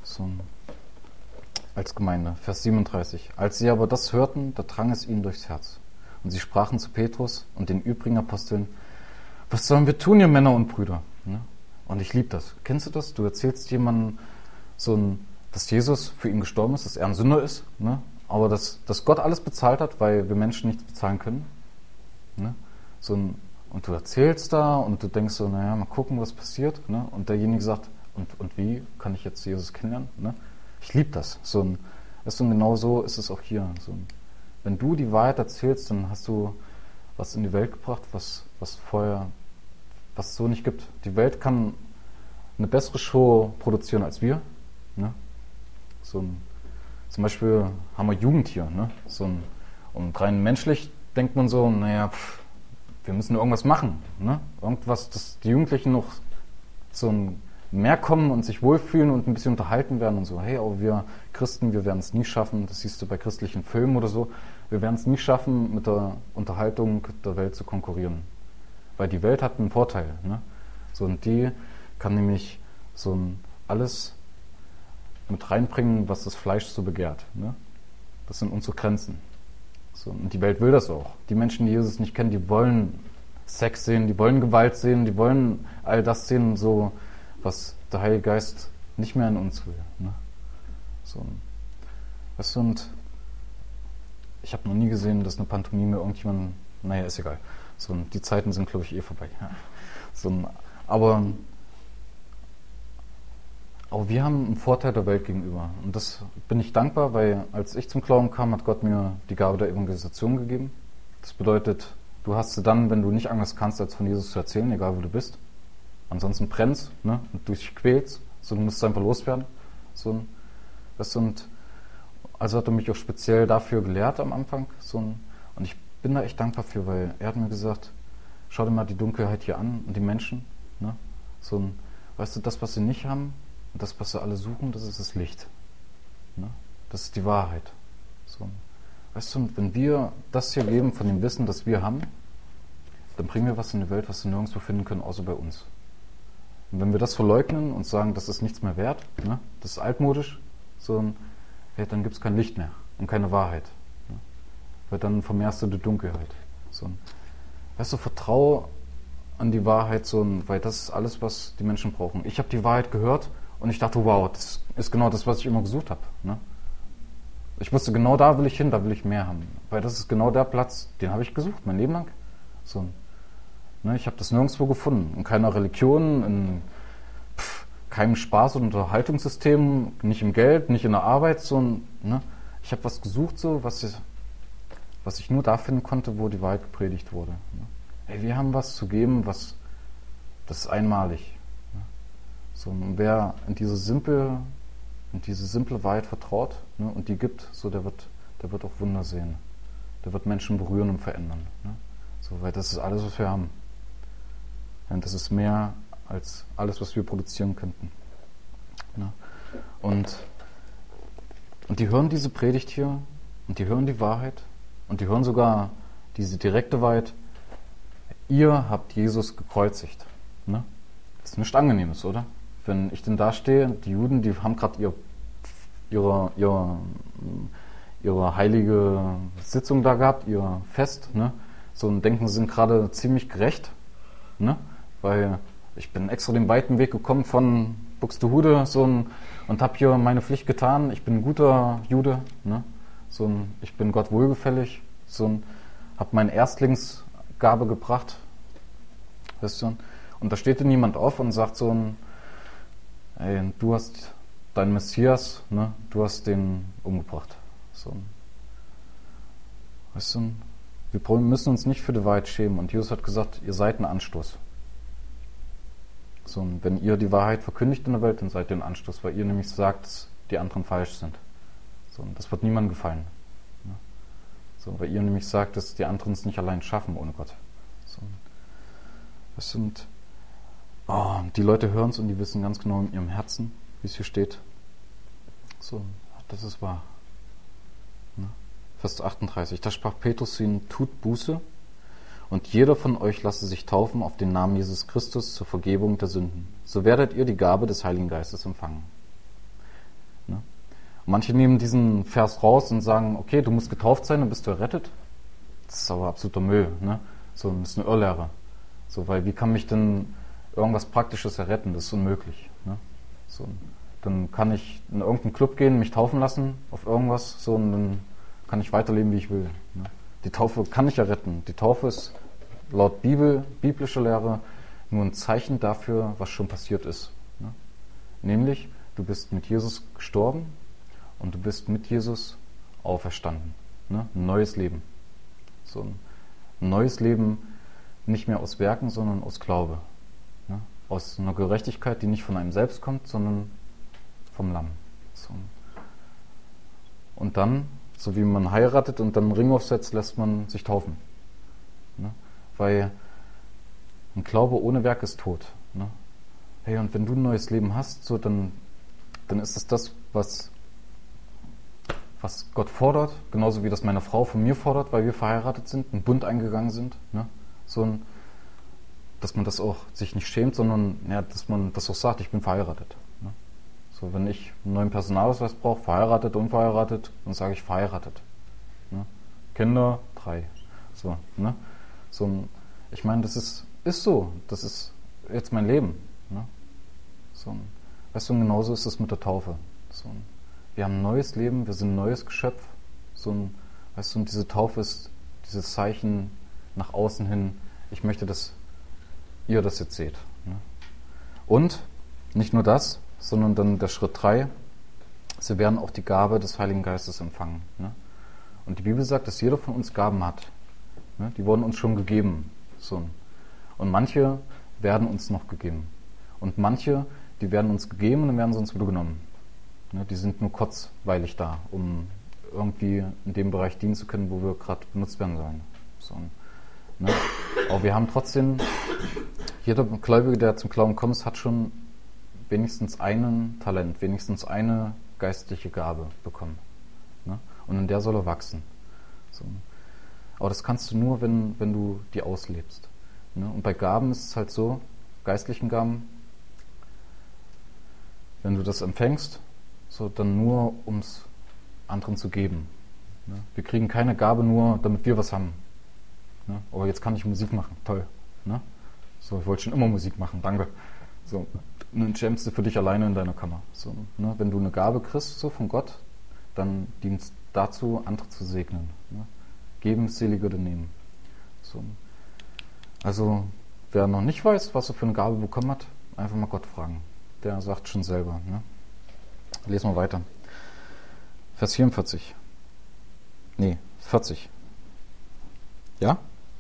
[SPEAKER 1] Als Gemeinde, Vers 37. Als sie aber das hörten, da drang es ihnen durchs Herz. Und sie sprachen zu Petrus und den übrigen Aposteln, was sollen wir tun, ihr Männer und Brüder? Ne? Und ich liebe das. Kennst du das? Du erzählst jemandem dass Jesus für ihn gestorben ist, dass er ein Sünder ist, ne? Aber dass Gott alles bezahlt hat, weil wir Menschen nichts bezahlen können. Ne? Und du erzählst da und du denkst mal gucken, was passiert. Ne? Und derjenige sagt, und wie kann ich jetzt Jesus kennenlernen? Ne? Ich liebe das. Genau so ist es auch hier. Wenn du die Wahrheit erzählst, dann hast du was in die Welt gebracht, was es so nicht gibt. Die Welt kann eine bessere Show produzieren als wir. Ne? Zum Beispiel haben wir Jugend hier. Ne? Und rein menschlich denkt man wir müssen irgendwas machen. Ne? Irgendwas, dass die Jugendlichen noch mehr kommen und sich wohlfühlen und ein bisschen unterhalten werden und so. Hey, aber wir Christen, wir werden es nie schaffen, das siehst du bei christlichen Filmen oder so, wir werden es nie schaffen, mit der Unterhaltung der Welt zu konkurrieren. Weil die Welt hat einen Vorteil. Ne? Und die kann nämlich alles mit reinbringen, was das Fleisch so begehrt. Ne? Das sind unsere Grenzen. Und die Welt will das auch. Die Menschen, die Jesus nicht kennen, die wollen Sex sehen, die wollen Gewalt sehen, die wollen all das sehen, was der Heilige Geist nicht mehr in uns will. Ne? Weißt du, und ich habe noch nie gesehen, dass eine Pantomime irgendjemand, ist egal. Die Zeiten sind, glaube ich, vorbei. Ja. Aber wir haben einen Vorteil der Welt gegenüber. Und das bin ich dankbar, weil als ich zum Glauben kam, hat Gott mir die Gabe der Evangelisation gegeben. Das bedeutet, du hast sie dann, wenn du nicht anders kannst, als von Jesus zu erzählen, egal wo du bist. Ansonsten brennst, ne, und du dich quälst, du musst es einfach loswerden. Und also hat er mich auch speziell dafür gelehrt am Anfang. Und ich bin da echt dankbar für, weil er hat mir gesagt, schau dir mal die Dunkelheit hier an und die Menschen. Ne? Weißt du, das, was sie nicht haben und das, was sie alle suchen, das ist das Licht. Ne? Das ist die Wahrheit. Weißt du, wenn wir das hier geben von dem Wissen, das wir haben, dann bringen wir was in die Welt, was sie nirgendwo finden können, außer bei uns. Und wenn wir das verleugnen und sagen, das ist nichts mehr wert, ne, das ist altmodisch, dann gibt es kein Licht mehr und keine Wahrheit. Ne, weil dann vermehrst du die Dunkelheit. Weißt du, vertraue an die Wahrheit, weil das ist alles, was die Menschen brauchen. Ich habe die Wahrheit gehört und ich dachte, wow, das ist genau das, was ich immer gesucht habe. Ne? Ich wusste, genau da will ich hin, da will ich mehr haben. Weil das ist genau der Platz, den habe ich gesucht, mein Leben lang. Ich habe das nirgendwo gefunden. In keiner Religion, in keinem Spaß- und Unterhaltungssystem, nicht im Geld, nicht in der Arbeit. ich habe was gesucht, so, was ich nur da finden konnte, wo die Wahrheit gepredigt wurde. Ne? Hey, wir haben was zu geben, das ist einmalig. Ne? So, und wer in diese simple Wahrheit vertraut, ne, und die gibt, so der wird auch Wunder sehen. Der wird Menschen berühren und verändern. Ne? So, weil das ist alles, was wir haben. Und das ist mehr als alles, was wir produzieren könnten. Ne? Und die hören diese Predigt hier und die hören die Wahrheit und die hören sogar diese direkte Wahrheit. Ihr habt Jesus gekreuzigt. Ne? Das ist nichts Angenehmes, oder? Wenn ich denn da stehe, die Juden, die haben gerade ihre heilige Sitzung da gehabt, ihr Fest, ne? So, und denken, sie sind gerade ziemlich gerecht, ne? Weil ich bin extra den weiten Weg gekommen von Buxtehude, und habe hier meine Pflicht getan. Ich bin ein guter Jude, ne? Ich bin Gott wohlgefällig, habe meine Erstlingsgabe gebracht, weißt du? Und da steht dann jemand auf und sagt ey, du hast deinen Messias, ne? Du hast den umgebracht. Weißt du, wir müssen uns nicht für die Wahrheit schämen. Und Jesus hat gesagt, ihr seid ein Anstoß. Und wenn ihr die Wahrheit verkündigt in der Welt, dann seid ihr ein Anstoß, weil ihr nämlich sagt, dass die anderen falsch sind. Und das wird niemandem gefallen. Weil ihr nämlich sagt, dass die anderen es nicht allein schaffen ohne Gott. Die Leute hören es und die wissen ganz genau in ihrem Herzen, wie es hier steht. Das ist wahr. Vers 38. Da sprach Petrus zu ihnen, tut Buße und jeder von euch lasse sich taufen auf den Namen Jesus Christus zur Vergebung der Sünden. So werdet ihr die Gabe des Heiligen Geistes empfangen. Ne? Manche nehmen diesen Vers raus und sagen, okay, du musst getauft sein, dann bist du errettet. Das ist aber absoluter Müll. Ne? Das ist eine Irrlehre. Weil wie kann mich denn irgendwas Praktisches erretten? Das ist unmöglich. Ne? Dann kann ich in irgendeinen Club gehen, mich taufen lassen auf irgendwas, und dann kann ich weiterleben, wie ich will. Ne? Die Taufe kann nicht erretten. Die Taufe ist laut biblischer Lehre nur ein Zeichen dafür, was schon passiert ist. Ne? Nämlich, du bist mit Jesus gestorben und du bist mit Jesus auferstanden. Ne? Ein neues Leben. Ein neues Leben nicht mehr aus Werken, sondern aus Glaube. Ne? Aus einer Gerechtigkeit, die nicht von einem selbst kommt, sondern vom Lamm. Und dann, so wie man heiratet und dann einen Ring aufsetzt, lässt man sich taufen. Ne? Weil ein Glaube ohne Werk ist tot. Ne? Hey, und wenn du ein neues Leben hast, dann ist es das, was Gott fordert, genauso wie das meine Frau von mir fordert, weil wir verheiratet sind, einen Bund eingegangen sind. Ne? Dass man das auch sich nicht schämt, sondern dass man das auch sagt, ich bin verheiratet. Ne? Wenn ich einen neuen Personalausweis brauche, verheiratet, unverheiratet, dann sage ich verheiratet. Ne? Kinder, 3. Ne? Ich meine, das ist so. Das ist jetzt mein Leben. Ne? Weißt du, genauso ist es mit der Taufe. Wir haben ein neues Leben, wir sind ein neues Geschöpf. Weißt du, und diese Taufe ist dieses Zeichen nach außen hin, ich möchte, dass ihr das jetzt seht. Ne? Und nicht nur das, sondern dann der Schritt 3, sie werden auch die Gabe des Heiligen Geistes empfangen. Ne? Und die Bibel sagt, dass jeder von uns Gaben hat. Ne? Die wurden uns schon gegeben. Und manche werden uns noch gegeben. Und manche, die werden uns gegeben und dann werden sie uns wieder genommen. Ne? Die sind nur kurzweilig da, um irgendwie in dem Bereich dienen zu können, wo wir gerade benutzt werden sollen. Ne? Aber wir haben trotzdem, jeder Gläubige, der zum Glauben kommt, hat schon wenigstens einen Talent, wenigstens eine geistliche Gabe bekommen. Ne? Und in der soll er wachsen. Aber das kannst du nur, wenn du die auslebst. Ne? Und bei Gaben ist es halt so, geistlichen Gaben, wenn du das empfängst, dann nur, um es anderen zu geben. Ne? Wir kriegen keine Gabe nur, damit wir was haben. Ne? Aber jetzt kann ich Musik machen, toll. Ne? Ich wollte schon immer Musik machen, danke. Dann jammst du für dich alleine in deiner Kammer. Ne? Wenn du eine Gabe kriegst von Gott, dann dient es dazu, andere zu segnen. Ne? Geben ist seliger denn nehmen. Also, wer noch nicht weiß, was er für eine Gabe bekommen hat, einfach mal Gott fragen. Der sagt schon selber. Ne? Lesen wir weiter. Vers 44. Nee, 40. Ja?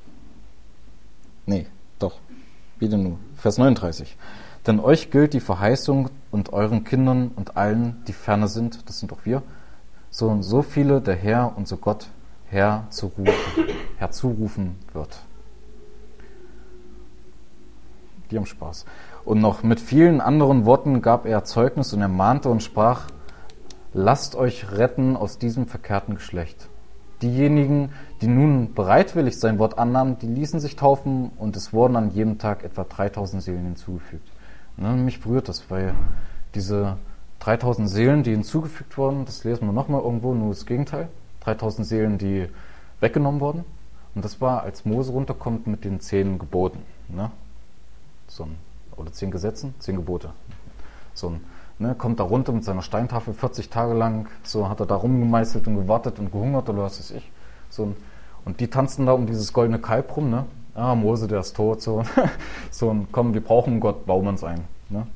[SPEAKER 1] Nee, doch. Wieder nur. Vers 39. Denn euch gilt die Verheißung und euren Kindern und allen, die ferne sind, das sind auch wir, so viele der Herr, unser Gott, herzurufen wird. Die haben Spaß. Und noch mit vielen anderen Worten gab er Zeugnis und ermahnte und sprach, lasst euch retten aus diesem verkehrten Geschlecht. Diejenigen, die nun bereitwillig sein Wort annahmen, die ließen sich taufen und es wurden an jedem Tag etwa 3000 Seelen hinzugefügt. Mich berührt das, weil diese 3000 Seelen, die hinzugefügt wurden, das lesen wir nochmal irgendwo, nur das Gegenteil. 3000 Seelen, die weggenommen wurden. Und das war, als Mose runterkommt mit den 10 Geboten. Oder 10 Gesetzen, 10 Gebote. Kommt da runter mit seiner Steintafel 40 Tage lang, hat er da rumgemeißelt und gewartet und gehungert oder was weiß ich. Und die tanzen da um dieses goldene Kalb rum, Mose, der ist tot, komm, wir brauchen Gott, bauen wir uns ein.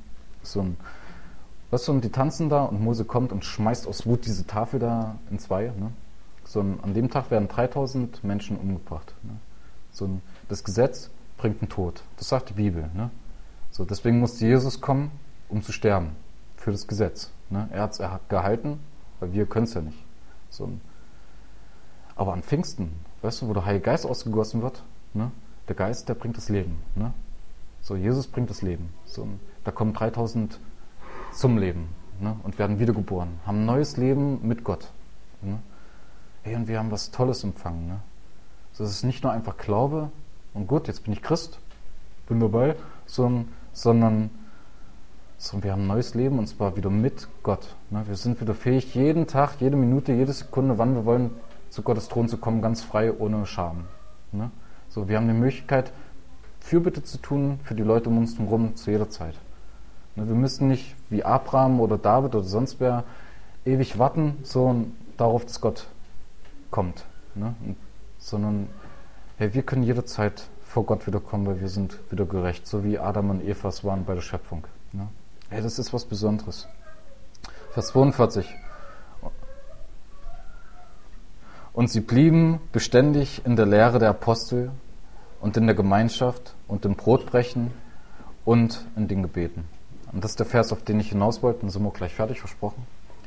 [SPEAKER 1] Und die tanzen da und Mose kommt und schmeißt aus Wut diese Tafel da in zwei. An dem Tag werden 3000 Menschen umgebracht. Das Gesetz bringt einen Tod. Das sagt die Bibel. Deswegen musste Jesus kommen, um zu sterben. Für das Gesetz. Er hat es gehalten, weil wir können es ja nicht. Aber an Pfingsten, weißt du, wo der Heilige Geist ausgegossen wird, der Geist, der bringt das Leben. Jesus bringt das Leben. Da kommen 3000 zum Leben und werden wiedergeboren, haben ein neues Leben mit Gott. Und wir haben was Tolles empfangen. Das ist nicht nur einfach Glaube und gut, jetzt bin ich Christ, bin dabei, sondern wir haben ein neues Leben und zwar wieder mit Gott. Wir sind wieder fähig, jeden Tag, jede Minute, jede Sekunde, wann wir wollen, zu Gottes Thron zu kommen, ganz frei, ohne Scham. Wir haben die Möglichkeit, Fürbitte zu tun für die Leute um uns herum zu jeder Zeit. Wir müssen nicht wie Abraham oder David oder sonst wer ewig warten, darauf, dass Gott kommt. Sondern wir können jederzeit vor Gott wiederkommen, weil wir sind wieder gerecht, so wie Adam und Eva es waren bei der Schöpfung. Das ist was Besonderes. Vers 42. Und sie blieben beständig in der Lehre der Apostel und in der Gemeinschaft und im Brotbrechen und in den Gebeten. Und das ist der Vers, auf den ich hinaus wollte, und sind wir gleich fertig, versprochen.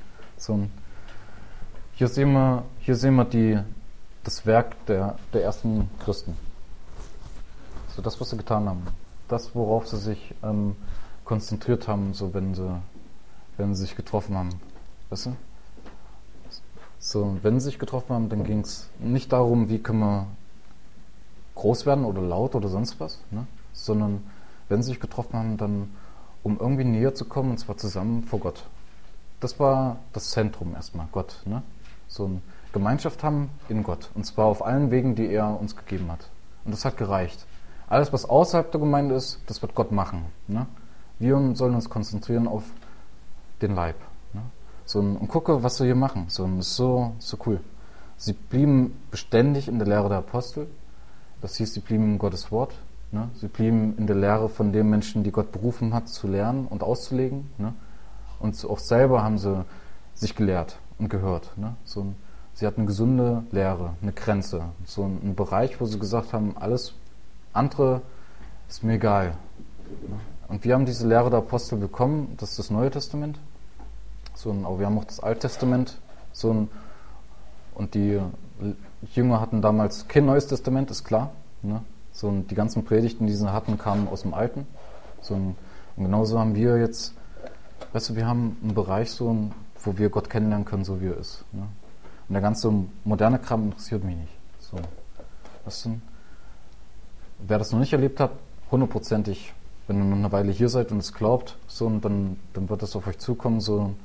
[SPEAKER 1] Hier sehen wir das Werk der ersten Christen. Das, was sie getan haben. Das, worauf sie sich konzentriert haben, wenn sie sich getroffen haben. Weißt du? Wenn sie sich getroffen haben, dann ging es nicht darum, wie können wir groß werden oder laut oder sonst was, sondern wenn sie sich getroffen haben, dann um irgendwie näher zu kommen, und zwar zusammen vor Gott. Das war das Zentrum erstmal, Gott. Eine Gemeinschaft haben in Gott, und zwar auf allen Wegen, die er uns gegeben hat. Und das hat gereicht. Alles, was außerhalb der Gemeinde ist, das wird Gott machen. Wir sollen uns konzentrieren auf den Leib. Und gucke, was sie hier machen. Das ist so cool. Sie blieben beständig in der Lehre der Apostel. Das hieß, sie blieben in Gottes Wort. Sie blieben in der Lehre von den Menschen, die Gott berufen hat, zu lernen und auszulegen. Und auch selber haben sie sich gelehrt und gehört. Sie hatten eine gesunde Lehre, eine Grenze. Ein Bereich, wo sie gesagt haben, alles andere ist mir egal. Und wir haben diese Lehre der Apostel bekommen, das ist das Neue Testament. Aber wir haben auch das Alte Testament. Und die Jünger hatten damals kein Neues Testament, ist klar. Die ganzen Predigten, die sie hatten, kamen aus dem Alten. Und genauso haben wir jetzt, wir haben einen Bereich, wo wir Gott kennenlernen können, so wie er ist. Und der ganze moderne Kram interessiert mich nicht. Wer das noch nicht erlebt hat, 100%ig, wenn ihr noch eine Weile hier seid und es glaubt, dann wird das auf euch zukommen,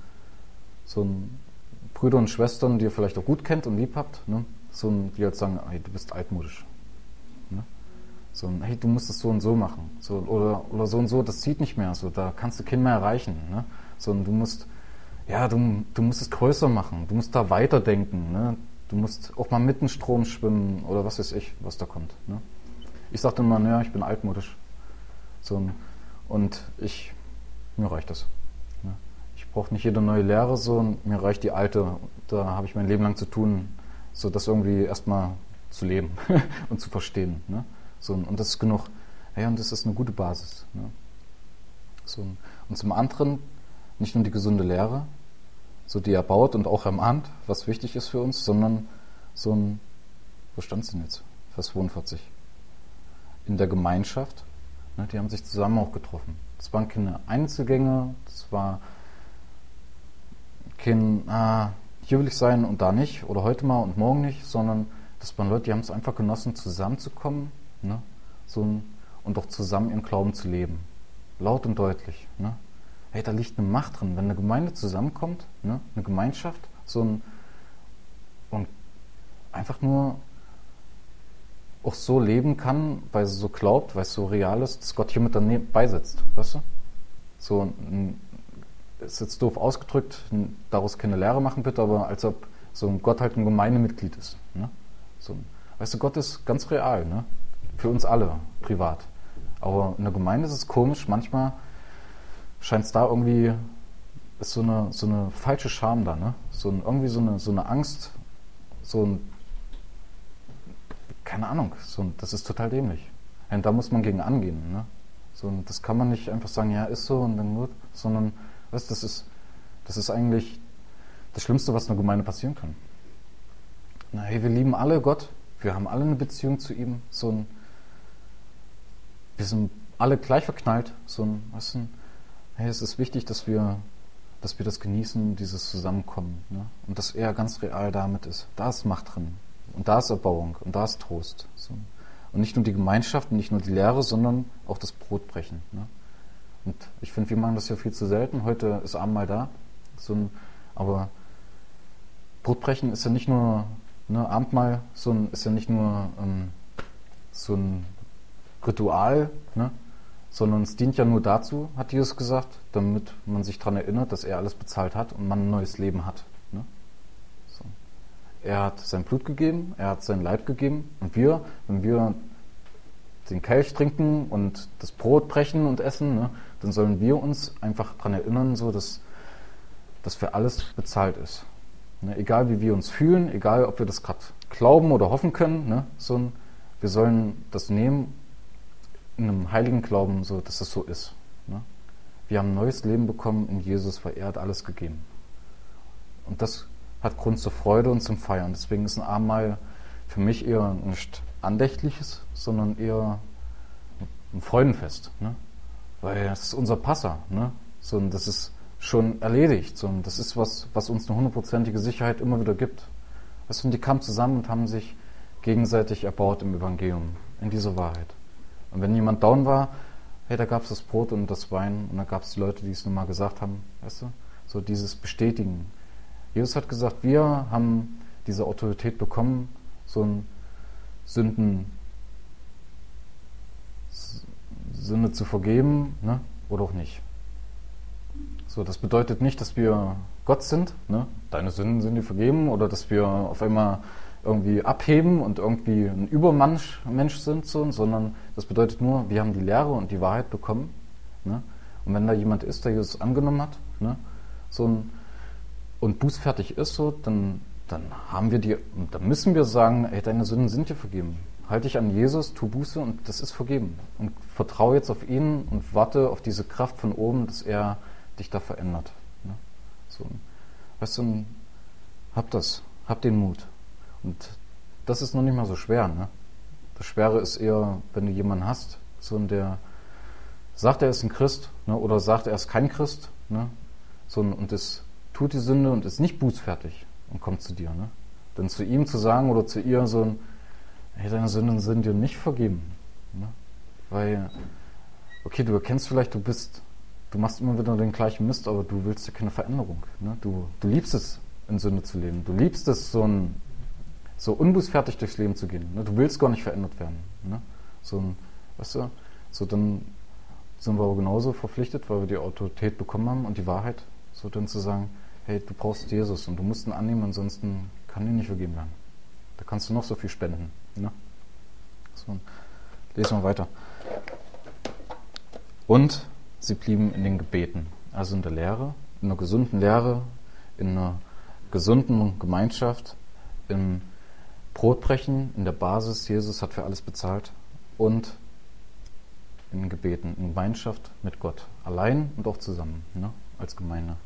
[SPEAKER 1] Brüder und Schwestern, die ihr vielleicht auch gut kennt und lieb habt, die halt sagen, hey, du bist altmodisch. Hey, du musst es so und so machen. Oder so und so, das zieht nicht mehr. Da kannst du keinen mehr erreichen. Du musst es größer machen. Du musst da weiterdenken. Du musst auch mal mit dem Strom schwimmen oder was weiß ich, was da kommt. Ich sage dann mal, ich bin altmodisch. Und mir reicht das. Ich brauche nicht jede neue Lehre, mir reicht die alte. Da habe ich mein Leben lang zu tun. so das irgendwie erstmal zu leben und zu verstehen. Ne? So, und das ist genug. Ja, und das ist eine gute Basis. Ne? So, und zum anderen nicht nur die gesunde Lehre, so die er baut und auch ermahnt, was wichtig ist für uns, sondern so ein, wo stand es denn jetzt? Vers 42. In der Gemeinschaft, ne, die haben sich zusammen auch getroffen. Das waren keine Einzelgänge, das war kein, hier will ich sein und da nicht, oder heute mal und morgen nicht, sondern das waren Leute, die haben es einfach genossen, zusammenzukommen, ne, und auch zusammen ihren Glauben zu leben. Laut und deutlich. Ne. Hey, da liegt eine Macht drin. Wenn eine Gemeinde zusammenkommt, ne, eine Gemeinschaft, und einfach nur auch so leben kann, weil sie so glaubt, weil es so real ist, dass Gott hier mit daneben beisitzt, weißt du? So, ist jetzt doof ausgedrückt, daraus keine Lehre machen bitte, aber als ob so ein Gott halt ein Gemeindemitglied ist. Ne? So, weißt du, Gott ist ganz real, ne? Für uns alle, privat. Aber in der Gemeinde ist es komisch, manchmal scheint es da irgendwie, ist so eine falsche Scham da, ne? Irgendwie so eine Angst, keine Ahnung, das ist total dämlich. Und da muss man gegen angehen, ne? Das kann man nicht einfach sagen, ja, ist so und dann gut, sondern, weißt, das ist eigentlich das Schlimmste, was einer Gemeinde passieren kann. Na, hey, wir lieben alle Gott, wir haben alle eine Beziehung zu ihm, wir sind alle gleich verknallt, weißt du, hey, es ist wichtig, dass wir das genießen, dieses Zusammenkommen, ne? Und dass er ganz real damit ist. Da ist Macht drin. Und da ist Erbauung. Und da ist Trost. So. Und nicht nur die Gemeinschaft, nicht nur die Lehre, sondern auch das Brotbrechen. Ne? Und ich finde, wir machen das ja viel zu selten. Heute ist Abendmahl da. Aber Brotbrechen ist ja nicht nur, ne, Abendmahl ist ja nicht nur so ein Ritual, ne? Sondern es dient ja nur dazu, hat Jesus gesagt, damit man sich daran erinnert, dass er alles bezahlt hat und man ein neues Leben hat. Ne? So. Er hat sein Blut gegeben, er hat sein Leib gegeben und wir, wenn wir den Kelch trinken und das Brot brechen und essen, ne, dann sollen wir uns einfach daran erinnern, so dass für alles bezahlt ist. Ne? Egal wie wir uns fühlen, egal ob wir das gerade glauben oder hoffen können, ne, wir sollen das nehmen in einem heiligen Glauben, so dass es so ist. Ne? Wir haben ein neues Leben bekommen in Jesus, weil er hat alles gegeben. Und das hat Grund zur Freude und zum Feiern. Deswegen ist ein Abendmahl für mich eher nicht andächtliches, sondern eher ein Freudenfest. Ne? Weil es ist unser Passa. Ne? Das ist schon erledigt. Das ist was uns eine 100%ige Sicherheit immer wieder gibt. Weißt du, und die kamen zusammen und haben sich gegenseitig erbaut im Evangelium, in dieser Wahrheit. Und wenn jemand down war, hey, da gab es das Brot und das Wein und da gab es die Leute, die es nochmal gesagt haben, weißt du, so dieses Bestätigen. Jesus hat gesagt, wir haben diese Autorität bekommen, so ein Sünde zu vergeben, ne, oder auch nicht. So, das bedeutet nicht, dass wir Gott sind, ne, deine Sünden sind dir vergeben, oder dass wir auf einmal irgendwie abheben und irgendwie ein Übermensch sind, sondern das bedeutet nur, wir haben die Lehre und die Wahrheit bekommen. Ne? Und wenn da jemand ist, der Jesus angenommen hat, ne, und bußfertig ist, dann haben wir dann müssen wir sagen, ey, deine Sünden sind dir vergeben. Halte dich an Jesus, tu Buße und das ist vergeben. Und vertraue jetzt auf ihn und warte auf diese Kraft von oben, dass er dich da verändert. Ne? Weißt du, hab den Mut. Und das ist noch nicht mal so schwer. Ne? Das Schwere ist eher, wenn du jemanden hast, der sagt, er ist ein Christ, ne, oder sagt, er ist kein Christ, ne, und es tut die Sünde und ist nicht bußfertig und kommt zu dir. Ne? Dann zu ihm zu sagen oder zu ihr hey, deine Sünden sind dir nicht vergeben. Ne? Weil, okay, du erkennst vielleicht, du machst immer wieder den gleichen Mist, aber du willst ja keine Veränderung. Ne? Du liebst es, in Sünde zu leben. Du liebst es, so unbußfertig durchs Leben zu gehen. Ne? Du willst gar nicht verändert werden. Ne? Weißt du, dann sind wir aber genauso verpflichtet, weil wir die Autorität bekommen haben und die Wahrheit, so dann zu sagen, hey, du brauchst Jesus und du musst ihn annehmen, ansonsten kann dir nicht vergeben werden. Da kannst du noch so viel spenden. Ne? Lesen wir weiter. Und sie blieben in den Gebeten, also in der Lehre, in einer gesunden Lehre, in einer gesunden Gemeinschaft, in Brotbrechen in der Basis, Jesus hat für alles bezahlt, und in Gebeten, in Gemeinschaft mit Gott, allein und auch zusammen, ne, als Gemeinde.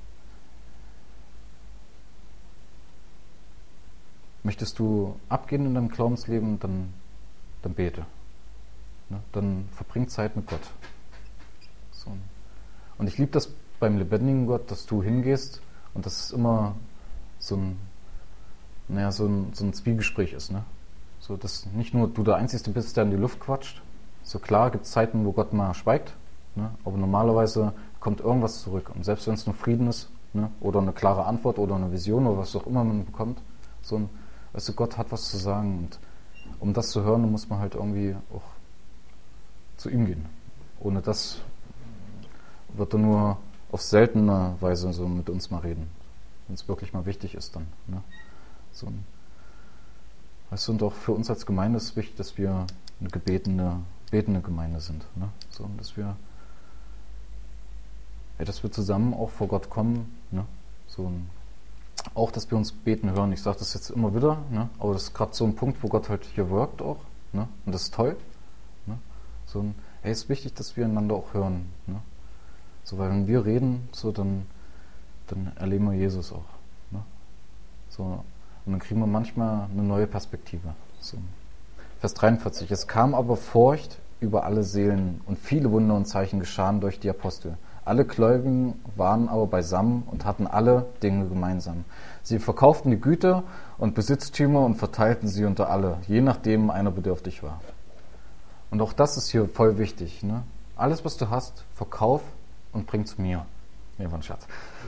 [SPEAKER 1] Möchtest du abgehen in deinem Glaubensleben, dann bete. Ne, dann verbring Zeit mit Gott. So. Und ich liebe das beim lebendigen Gott, dass du hingehst und dass es immer so ein Zwiegespräch ist. Ne? So, dass nicht nur du der Einzige bist, der in die Luft quatscht. So klar gibt es Zeiten, wo Gott mal schweigt, ne? Aber normalerweise kommt irgendwas zurück. Und selbst wenn es nur Frieden ist, ne? Oder eine klare Antwort oder eine Vision oder was auch immer man bekommt, weißt du, Gott hat was zu sagen. Und um das zu hören, muss man halt irgendwie auch zu ihm gehen. Ohne das wird er nur auf seltene Weise so mit uns mal reden. Wenn es wirklich mal wichtig ist dann. Ne? Weißt du, und auch für uns als Gemeinde ist es wichtig, dass wir eine betende Gemeinde sind. Ne? So, dass wir zusammen auch vor Gott kommen. Ne? Auch, dass wir uns beten hören. Ich sage das jetzt immer wieder, ne? Aber das ist gerade so ein Punkt, wo Gott halt hier wirkt auch. Ne? Und das ist toll. Ne? Es ist wichtig, dass wir einander auch hören. Ne? So, weil wenn wir reden, dann erleben wir Jesus auch. Ne? So, und dann kriegen wir manchmal eine neue Perspektive. So. Vers 43. Es kam aber Furcht über alle Seelen und viele Wunder und Zeichen geschahen durch die Apostel. Alle Gläubigen waren aber beisammen und hatten alle Dinge gemeinsam. Sie verkauften die Güter und Besitztümer und verteilten sie unter alle, je nachdem einer bedürftig war. Und auch das ist hier voll wichtig. Ne? Alles, was du hast, verkauf und bring zu mir. Nee, war ein Scherz.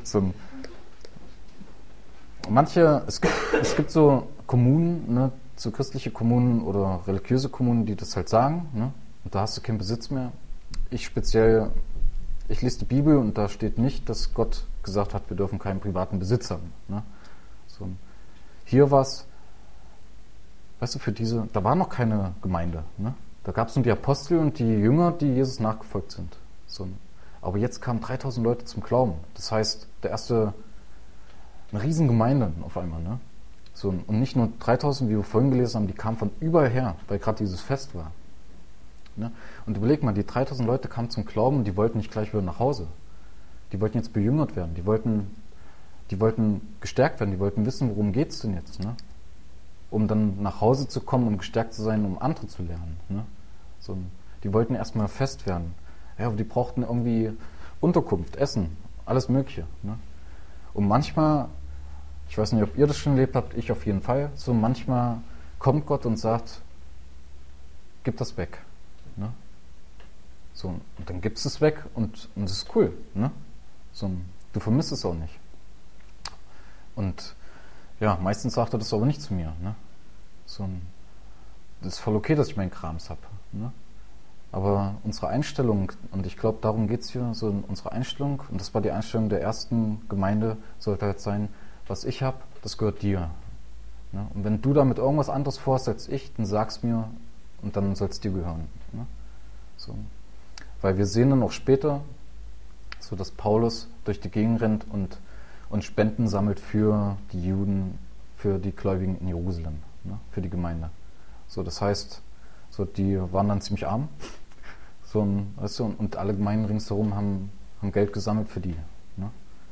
[SPEAKER 1] Es gibt so Kommunen, ne, so christliche Kommunen oder religiöse Kommunen, die das halt sagen, ne? Und da hast du keinen Besitz mehr. Ich lese die Bibel und da steht nicht, dass Gott gesagt hat, wir dürfen keinen privaten Besitz haben. Ne? Hier war es, weißt du, da war noch keine Gemeinde. Ne? Da gab es nur die Apostel und die Jünger, die Jesus nachgefolgt sind. Aber jetzt kamen 3000 Leute zum Glauben. Das heißt, eine Riesengemeinde auf einmal. Ne? Und nicht nur 3000, wie wir vorhin gelesen haben, die kamen von überall her, weil gerade dieses Fest war. Ne? Und überleg mal, die 3000 Leute kamen zum Glauben und die wollten nicht gleich wieder nach Hause. Die wollten jetzt bejüngert werden. Die wollten gestärkt werden. Die wollten wissen, worum geht es denn jetzt. Ne? Um dann nach Hause zu kommen, um gestärkt zu sein, um andere zu lernen. Ne? Die wollten erstmal fest werden. Ja, aber die brauchten irgendwie Unterkunft, Essen, alles Mögliche. Ne? Und manchmal, ich weiß nicht, ob ihr das schon erlebt habt, ich auf jeden Fall, manchmal kommt Gott und sagt, gib das weg. Ne? Und dann gibst du es weg und das ist cool. Ne? Du vermisst es auch nicht. Und ja, meistens sagt er das aber nicht zu mir. Ne? Das ist voll okay, dass ich meinen Krams habe. Ne? Aber unsere Einstellung, und ich glaube, darum geht es hier, unsere Einstellung, und das war die Einstellung der ersten Gemeinde, sollte halt sein, was ich habe, das gehört dir. Ne? Und wenn du damit irgendwas anderes vorhast als ich, dann sag's mir und dann soll es dir gehören. Ne? Weil wir sehen dann auch später, dass Paulus durch die Gegend rennt und Spenden sammelt für die Juden, für die Gläubigen in Jerusalem, ne? Für die Gemeinde. Das heißt, die waren dann ziemlich arm. Weißt du, und alle Gemeinden ringsherum haben Geld gesammelt für die. Ne?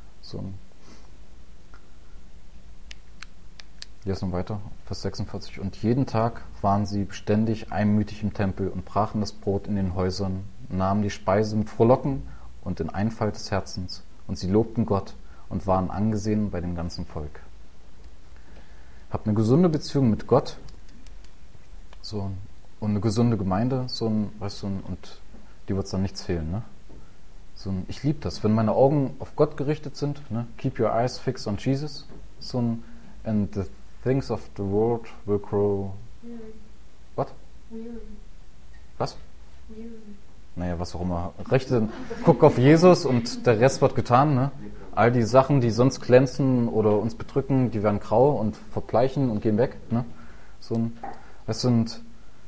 [SPEAKER 1] Jetzt noch weiter, Vers 46. Und jeden Tag waren sie beständig einmütig im Tempel und brachen das Brot in den Häusern, nahmen die Speise mit Frohlocken und in Einfalt des Herzens. Und sie lobten Gott und waren angesehen bei dem ganzen Volk. Habt eine gesunde Beziehung mit Gott, und eine gesunde Gemeinde, weißt du, und die wird es dann nichts fehlen. Ne? Ich liebe das, wenn meine Augen auf Gott gerichtet sind. Ne? Keep your eyes fixed on Jesus. And the things of the world will grow. What? Was? Naja, was auch immer. Guck auf Jesus und der Rest wird getan. Ne? All die Sachen, die sonst glänzen oder uns bedrücken, die werden grau und verbleichen und gehen weg. Ne? Es sind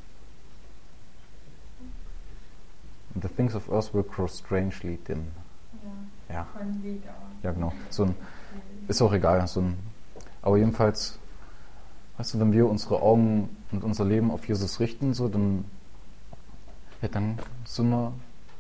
[SPEAKER 1] the things of earth will grow strangely dim. Ja. Ja, genau. Ist auch egal. Aber jedenfalls, weißt du, wenn wir unsere Augen und unser Leben auf Jesus richten, so, dann sind wir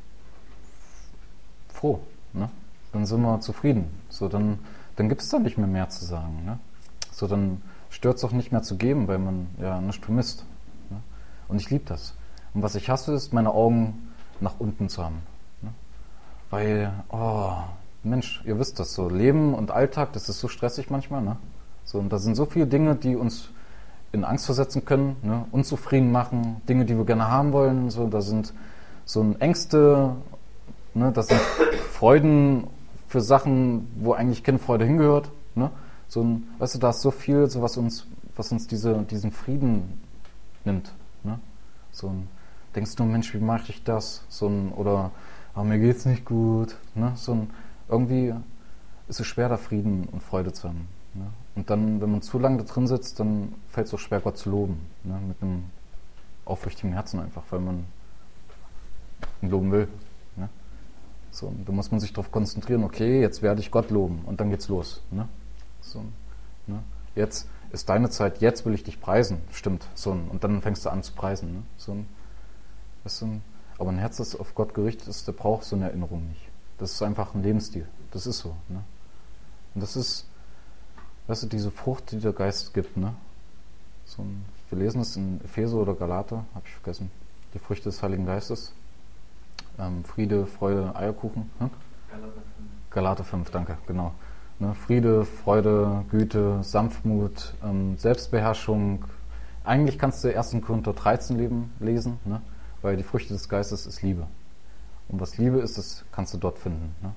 [SPEAKER 1] froh, ne? Dann sind wir zufrieden. So, dann gibt es da nicht mehr zu sagen. Ne? So, dann stört es auch nicht mehr zu geben, weil man ja nichts vermisst. Ne? Und ich liebe das. Und was ich hasse, ist, meine Augen nach unten zu haben. Ne? Weil, Mensch, ihr wisst das so, Leben und Alltag, das ist so stressig manchmal. Ne? So, und da sind so viele Dinge, die uns in Angst versetzen können, ne? Unzufrieden machen, Dinge, die wir gerne haben wollen. So, da sind so Ängste, ne? Das sind Freuden für Sachen, wo eigentlich keine Freude hingehört. Ne? Weißt du, da ist so viel, so was uns diesen Frieden nimmt. Ne? Denkst du, Mensch, wie mache ich das? Oder mir geht's nicht gut. Ne? Irgendwie ist es schwer, da Frieden und Freude zu haben. Ne? Und dann, wenn man zu lange da drin sitzt, dann fällt es auch schwer, Gott zu loben. Ne? Mit einem aufrichtigen Herzen einfach, weil man ihn loben will. Ne? Da muss man sich darauf konzentrieren, okay, jetzt werde ich Gott loben und dann geht's los. Ne? Ne? Jetzt ist deine Zeit, jetzt will ich dich preisen, stimmt. Und dann fängst du an zu preisen. Ne? Aber ein Herz, das auf Gott gerichtet ist, der braucht so eine Erinnerung nicht. Das ist einfach ein Lebensstil. Das ist so. Ne? Und das ist, weißt du, diese Frucht, die der Geist gibt. Ne? Wir lesen es in Epheser oder Galater, habe ich vergessen. Die Früchte des Heiligen Geistes. Friede, Freude, Eierkuchen. Hm? Galater 5, danke, genau. Ne? Friede, Freude, Güte, Sanftmut, Selbstbeherrschung. Eigentlich kannst du 1. Korinther 13 lesen, ne? Weil die Früchte des Geistes ist Liebe. Und was Liebe ist, das kannst du dort finden. Ne?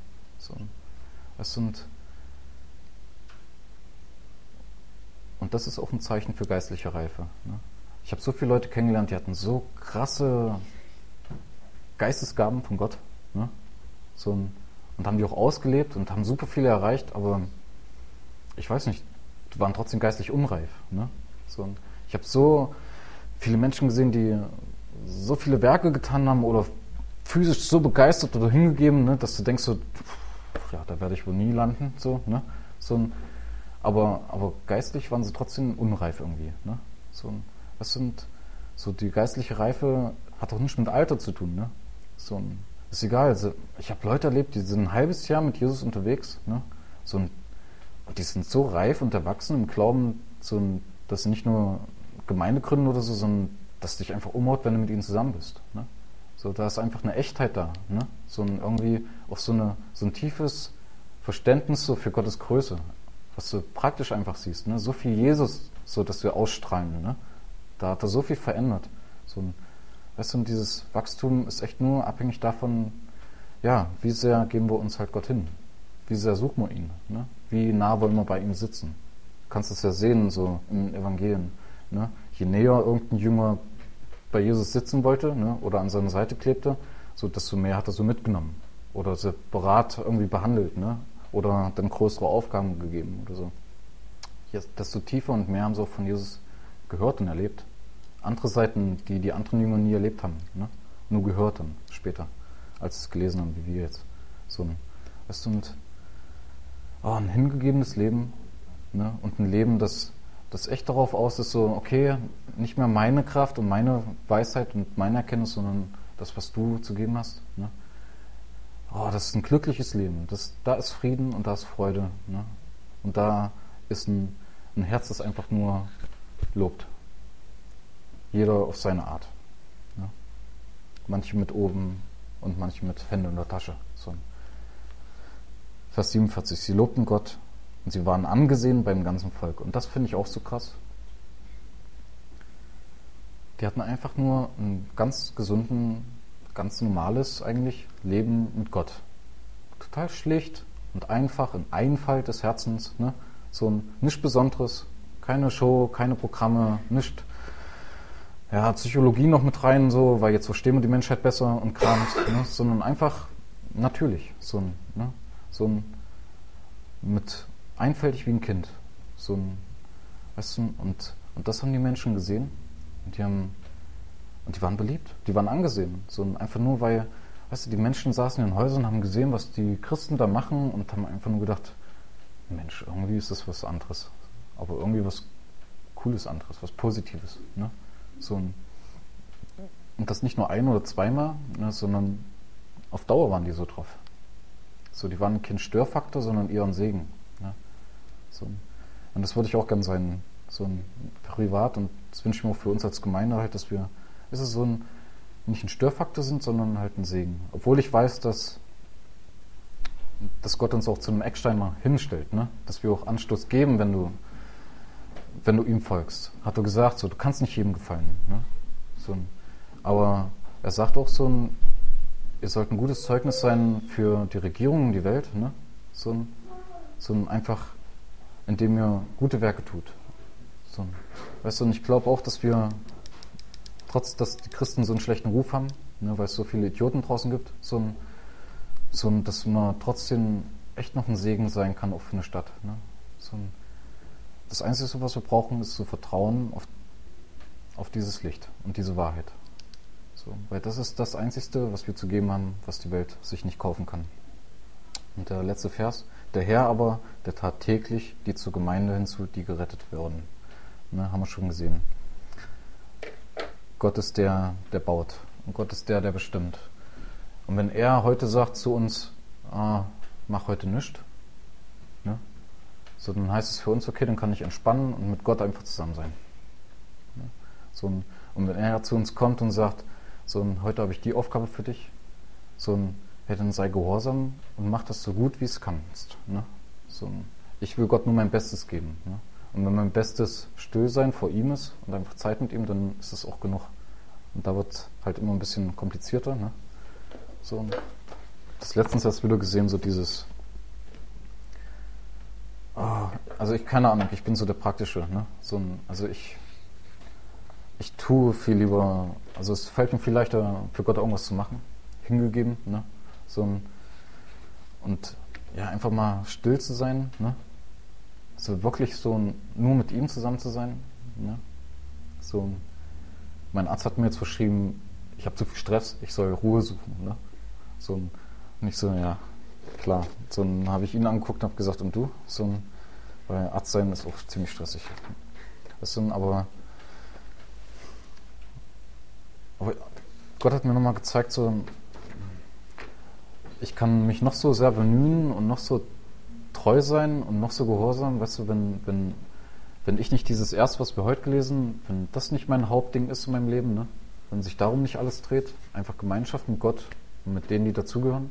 [SPEAKER 1] Und das ist auch ein Zeichen für geistliche Reife. Ne? Ich habe so viele Leute kennengelernt, die hatten so krasse Geistesgaben von Gott. Ne? Und haben die auch ausgelebt und haben super viel erreicht, aber ich weiß nicht, die waren trotzdem geistlich unreif. Ne? Ich habe so viele Menschen gesehen, die so viele Werke getan haben oder physisch so begeistert oder hingegeben, ne, dass du denkst so, ja, da werde ich wohl nie landen. Ne? Aber geistlich waren sie trotzdem unreif irgendwie. Ne? Die geistliche Reife hat auch nichts mit Alter zu tun. Ne? Ist egal. Also, ich habe Leute erlebt, die sind ein halbes Jahr mit Jesus unterwegs. Ne? Und die sind so reif und erwachsen im Glauben, dass sie nicht nur Gemeinde gründen oder so, sondern dass dich einfach umhaut, wenn du mit ihnen zusammen bist. Ne? Da ist einfach eine Echtheit da. Ne? Irgendwie auch so ein tiefes Verständnis so für Gottes Größe, was du praktisch einfach siehst. Ne? So viel Jesus, dass wir ausstrahlen. Ne? Da hat er so viel verändert. Und dieses Wachstum ist echt nur abhängig davon, ja, wie sehr geben wir uns halt Gott hin? Wie sehr suchen wir ihn? Ne? Wie nah wollen wir bei ihm sitzen? Du kannst es ja sehen, so in den Evangelien. Ne? Je näher irgendein Jünger bei Jesus sitzen wollte, ne, oder an seiner Seite klebte, desto mehr hat er so mitgenommen. Oder separat irgendwie behandelt, ne? Oder dann größere Aufgaben gegeben oder so. Desto tiefer und mehr haben sie auch von Jesus gehört und erlebt. Andere Seiten, die anderen Jünger nie erlebt haben. Ne? Nur gehört dann später, als sie es gelesen haben, wie wir jetzt. Ein hingegebenes Leben, ne? Und ein Leben, das echt darauf aus ist, okay, nicht mehr meine Kraft und meine Weisheit und meine Erkenntnis, sondern das, was du zu geben hast. Ne? Das ist ein glückliches Leben. Da ist Frieden und da ist Freude. Ne? Und da ist ein Herz, das einfach nur lobt. Jeder auf seine Art. Ne? Manche mit oben und manche mit Händen in der Tasche. Vers 47. Sie lobten Gott und sie waren angesehen beim ganzen Volk. Und das finde ich auch so krass. Die hatten einfach nur ein ganz gesunden, ganz normales eigentlich Leben mit Gott. Total schlicht und einfach, in Einfalt des Herzens. Ne? Nichts Besonderes, keine Show, keine Programme, nicht Psychologie noch mit rein, weil jetzt verstehen wir die Menschheit besser und Krams, ne? Sondern einfach natürlich. Mit einfältig wie ein Kind. Weißt du, und das haben die Menschen gesehen und die waren beliebt, die waren angesehen. Einfach nur, weil, weißt du, die Menschen saßen in den Häusern, haben gesehen, was die Christen da machen und haben einfach nur gedacht, Mensch, irgendwie ist das was anderes. Aber irgendwie was Cooles anderes, was Positives. Ne? Und das nicht nur ein- oder zweimal, ne, sondern auf Dauer waren die so drauf. So, die waren kein Störfaktor, sondern eher ein Segen. Ne? Und das würde ich auch gern sein, so ein Privat, und das wünsche ich mir auch für uns als Gemeinde halt, dass wir, nicht ein Störfaktor sind, sondern halt ein Segen. Obwohl ich weiß, dass Gott uns auch zu einem Eckstein mal hinstellt, ne? Dass wir auch Anstoß geben, wenn du ihm folgst. Hat er gesagt, so, du kannst nicht jedem gefallen. Ne? Aber er sagt auch ihr sollt ein gutes Zeugnis sein für die Regierung und die Welt, ne? Einfach, indem ihr gute Werke tut. Weißt du, und ich glaube auch, dass wir, trotz dass die Christen so einen schlechten Ruf haben, ne, weil es so viele Idioten draußen gibt, dass man trotzdem echt noch ein Segen sein kann, auch für eine Stadt. Ne? Das Einzige, was wir brauchen, ist so Vertrauen auf dieses Licht und diese Wahrheit. Weil das ist das Einzige, was wir zu geben haben, was die Welt sich nicht kaufen kann. Und der letzte Vers: Der Herr aber, der tat täglich die zur Gemeinde hinzu, die gerettet werden. Ne, haben wir schon gesehen. Gott ist der baut. Und Gott ist der bestimmt. Und wenn er heute sagt zu uns, mach heute nichts, ne? Dann heißt es für uns, okay, dann kann ich entspannen und mit Gott einfach zusammen sein. Ne? Und wenn er zu uns kommt und sagt, heute habe ich die Aufgabe für dich, dann sei gehorsam und mach das so gut, wie es kannst. Ne? Ich will Gott nur mein Bestes geben. Ne? Und wenn mein Bestes still sein vor ihm ist und einfach Zeit mit ihm, dann ist das auch genug. Und da wird halt immer ein bisschen komplizierter. Ne? Das letztens erst wieder gesehen, dieses, also keine Ahnung, ich bin so der Praktische. Ne? Ich tue viel lieber, also es fällt mir viel leichter, für Gott irgendwas zu machen, hingegeben. Ne? Und ja, einfach mal still zu sein. Ne? Wirklich nur mit ihm zusammen zu sein. Ne? Mein Arzt hat mir jetzt verschrieben, ich habe zu viel Stress, ich soll Ruhe suchen. Ne? Und ich ja, klar. Dann habe ich ihn angeguckt und habe gesagt, und du? Weil Arzt sein ist auch ziemlich stressig. Aber Gott hat mir nochmal gezeigt, ich kann mich noch so sehr bemühen und noch so treu sein und noch so gehorsam, weißt du, wenn ich nicht dieses Erste, was wir heute gelesen, wenn das nicht mein Hauptding ist in meinem Leben, ne? Wenn sich darum nicht alles dreht, einfach Gemeinschaft mit Gott und mit denen, die dazugehören,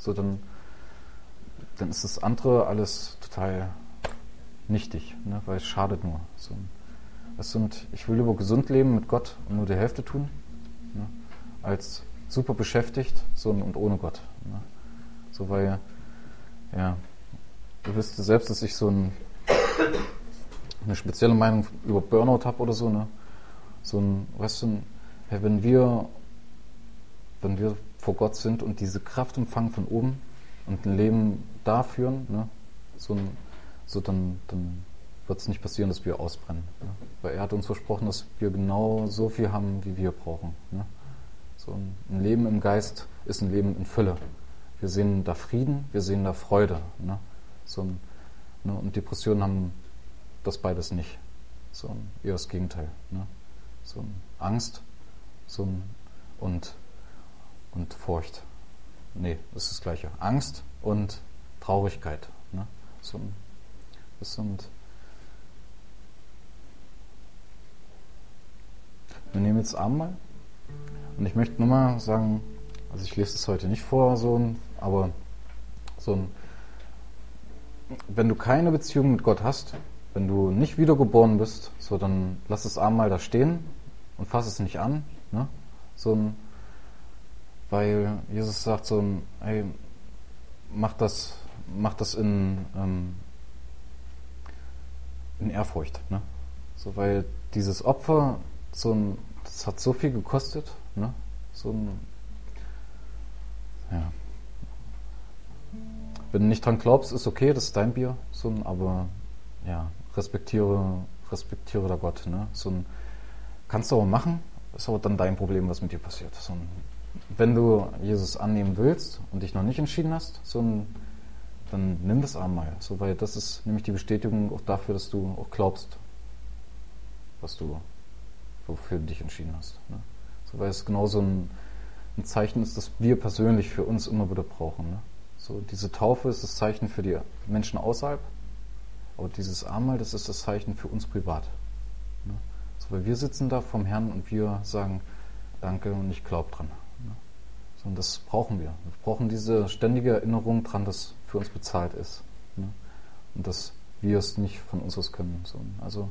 [SPEAKER 1] dann ist das andere alles total nichtig, ne? Weil es schadet nur. Und ich will lieber gesund leben mit Gott und nur die Hälfte tun, ne? Als super beschäftigt und ohne Gott. Ne? Weil, ja, du wisst selbst, dass ich eine spezielle Meinung über Burnout habe oder so, ne? Weißt du, hey, wenn wir vor Gott sind und diese Kraft empfangen von oben und ein Leben da führen, ne? Dann wird es nicht passieren, dass wir ausbrennen. Ne? Weil er hat uns versprochen, dass wir genau so viel haben, wie wir brauchen. Ne? Ein Leben im Geist ist ein Leben in Fülle. Wir sehen da Frieden, wir sehen da Freude. Ne? Und Depressionen haben das beides nicht. Eher das Gegenteil. Ne? Angst und Furcht. Nee, das ist das Gleiche. Angst und Traurigkeit. Ne? Wir nehmen jetzt Abendmahl. Und ich möchte nur mal sagen, also ich lese es heute nicht vor, aber wenn du keine Beziehung mit Gott hast, wenn du nicht wiedergeboren bist, dann lass das Abendmahl da stehen und fass es nicht an. Ne? Weil Jesus sagt hey, mach das in Ehrfurcht. Ne? Weil dieses Opfer, das hat so viel gekostet. Ne? Ja. Wenn du nicht dran glaubst, ist okay, das ist dein Bier. Aber ja, respektiere da Gott. Ne? Kannst du aber machen, ist aber dann dein Problem, was mit dir passiert. Wenn du Jesus annehmen willst und dich noch nicht entschieden hast, dann nimm das Abendmahl. Weil das ist nämlich die Bestätigung auch dafür, dass du auch glaubst. wofür du dich entschieden hast. Ne? So, weil es genauso ein Zeichen ist, das wir persönlich für uns immer wieder brauchen. Ne? So, diese Taufe ist das Zeichen für die Menschen außerhalb, aber dieses Abendmahl, das ist das Zeichen für uns privat. Ne? So, weil wir sitzen da vom Herrn und wir sagen Danke und ich glaube dran. Ne? So, und das brauchen wir. Wir brauchen diese ständige Erinnerung dran, dass für uns bezahlt ist. Ne? Und dass wir es nicht von uns aus können. So, also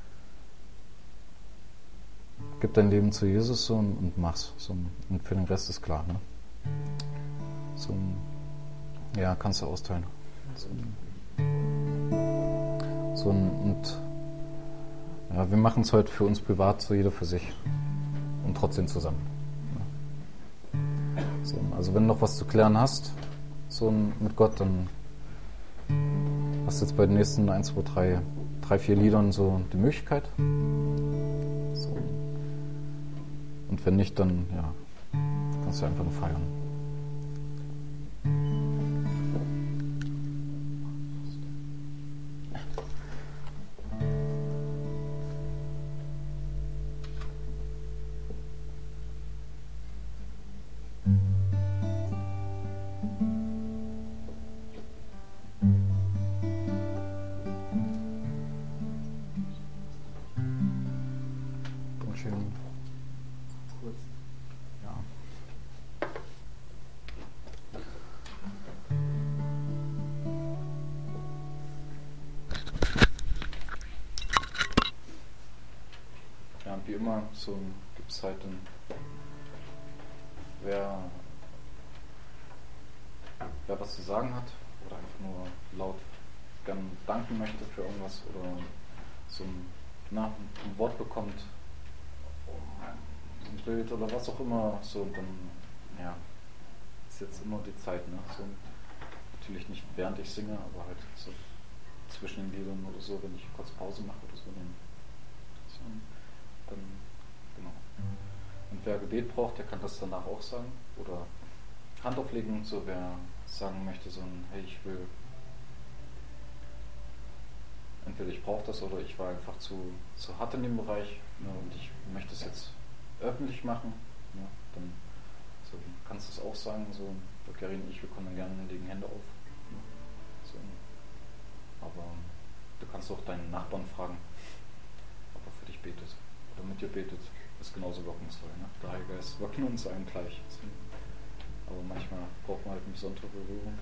[SPEAKER 1] gib dein Leben zu Jesus so, und mach's. So, und für den Rest ist klar. Ne? So, ja, kannst du austeilen. Und ja, wir machen es heute für uns privat, so jeder für sich. Und trotzdem zusammen. So, also wenn du noch was zu klären hast, so mit Gott, dann hast du jetzt bei den nächsten 1, 2, 3, 4 Liedern so die Möglichkeit. So. Und wenn nicht, dann ja, kannst du einfach nur feiern. Wie immer, so gibt es halt wer was zu sagen hat oder einfach nur laut gern danken möchte für irgendwas oder so ein Wort bekommt, ein Bild oder was auch immer, so dann ja, ist jetzt immer die Zeit, ne? So, natürlich nicht während ich singe, aber halt so zwischen den Liedern oder so, wenn ich kurz Pause mache oder so, dann genau. Und wer Gebet braucht, der kann das danach auch sagen. Oder Hand auflegen, so wer sagen möchte, so ein, hey, ich will, entweder ich brauche das oder ich war einfach zu hart in dem Bereich, ne, und ich möchte es jetzt öffentlich machen, ne, dann so, kannst du es auch sagen, so, der Gary und ich, wir kommen gerne, legen Hände auf. Ne, so. Aber du kannst auch deinen Nachbarn fragen, ob er für dich betet. Oder mit dir betet, ist genauso wirkungsvoll. Ne? Der Heilige Geist wirkt uns allen gleich. Aber manchmal braucht man halt eine besondere Berührung.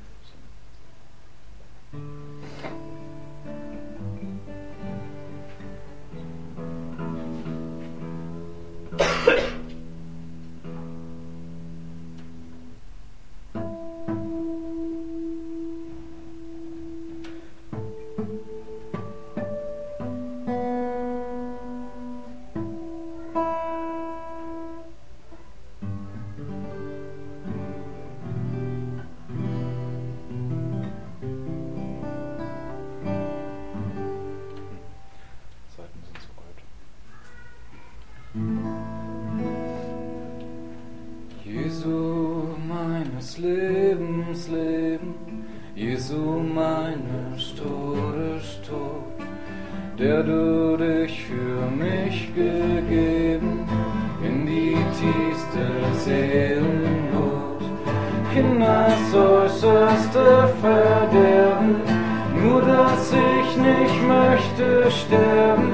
[SPEAKER 1] Jesu meines Todes Tod, der du dich für mich gegeben, in die tiefste Seelennot, in das äußerste Verderben, nur dass ich nicht möchte sterben,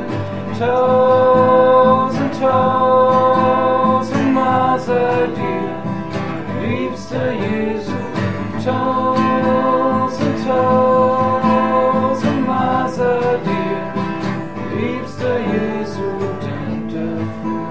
[SPEAKER 1] 1000-mal sei dir, liebster Jesu, 1000-mal sei dir, liebster Jesu, denn dafür.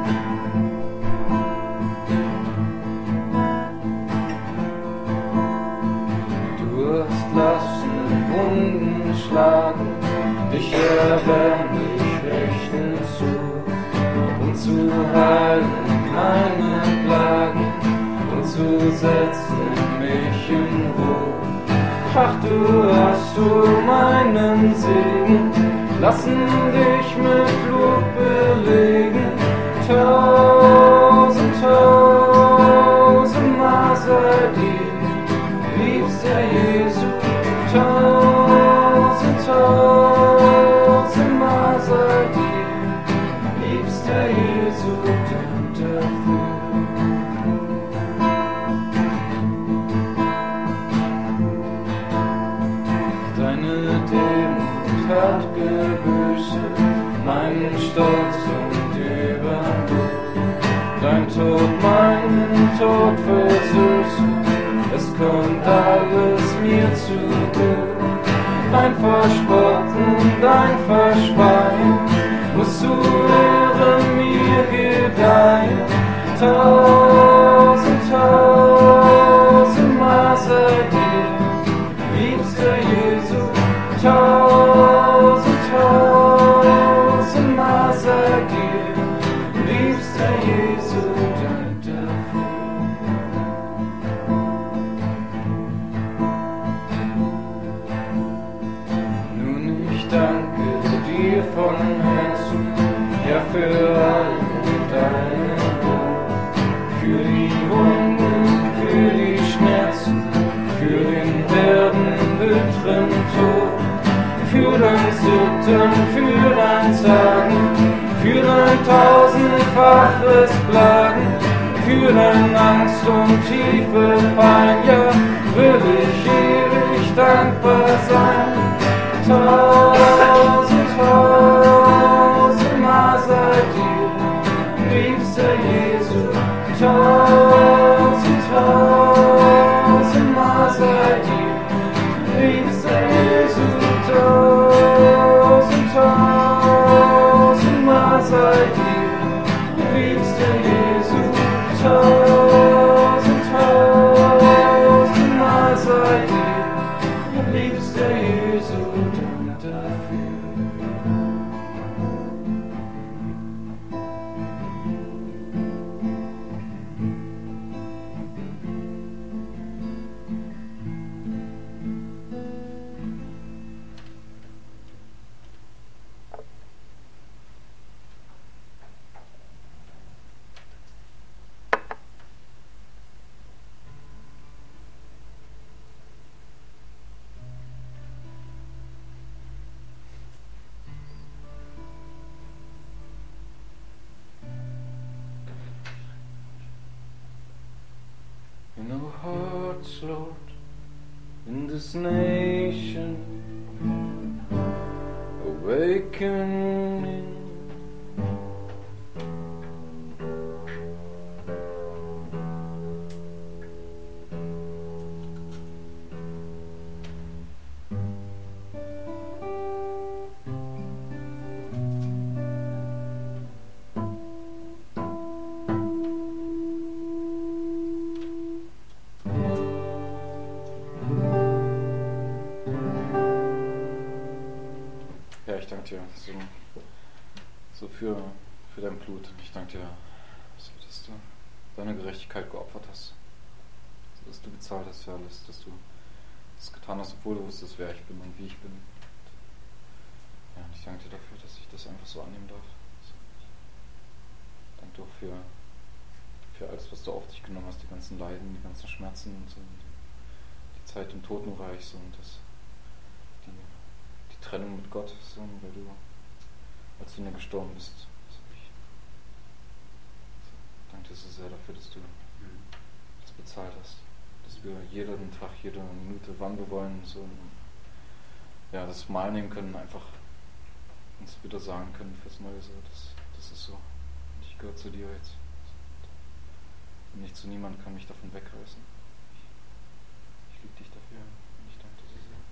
[SPEAKER 1] Du hast lassen Wunden schlagen, dich erbärmlich richten zu, um zu heilen meine Plagen und zu setzen mich in Ruhe. Ach, du hast meinen Segen lassen dich mit Blut belegen. 1000-mal sei dir, liebster Jesu, 1000-mal sei dir, hat gebüßt, meinen Stolz und Übermut. Dein Tod, meinen Tod versüßt, es kommt alles mir zugute. Dein Verspotten, dein Verspeien, muss zu Ehren mir gedeihen. Tausendmal sei dir, liebster Jesu, tausendmal sei dir, liebster Jesu, Dank dafür. Nun ich danke dir von Herzen, ja für alle deine Wunden, für die Wunden, für die Schmerzen, für den werdenden Tod, für dein Zittern, für dein Zagen, für dein tausendfaches Plagen, für dein Angst und tiefe Pein, ja, will ich ewig dankbar sein. Tausendmal sei dir, liebster Jesu, tausendmal sei dir, liebster Jesu, tausendmal sei dir, liebster Jesu, tausendmal sei dir, liebster Jesu, Dank dafür. In our hearts, Lord, in this nation, awakening. Ja, ich danke dir so für dein Blut. Ich danke dir, dass du deine Gerechtigkeit geopfert hast. Dass du bezahlt hast für alles, dass du das getan hast, obwohl du wusstest, wer ich bin und wie ich bin. Ja, und ich danke dir dafür, dass ich das einfach so annehmen darf. Ich danke dir auch für alles, was du auf dich genommen hast, die ganzen Leiden, die ganzen Schmerzen und so, die Zeit im Totenreich so, und das, die Trennung mit Gott, so, weil du, als du mir gestorben bist. Ich danke dir so sehr dafür, dass du das bezahlt hast, dass wir jeden Tag, jede Minute, wann wir wollen, so ja, das Mal nehmen können, einfach uns wieder sagen können fürs Neue, so, das ist so. Und ich gehöre zu dir jetzt. Und nicht zu niemand kann mich davon wegreißen. Ich liebe dich dafür und ich danke dir so sehr.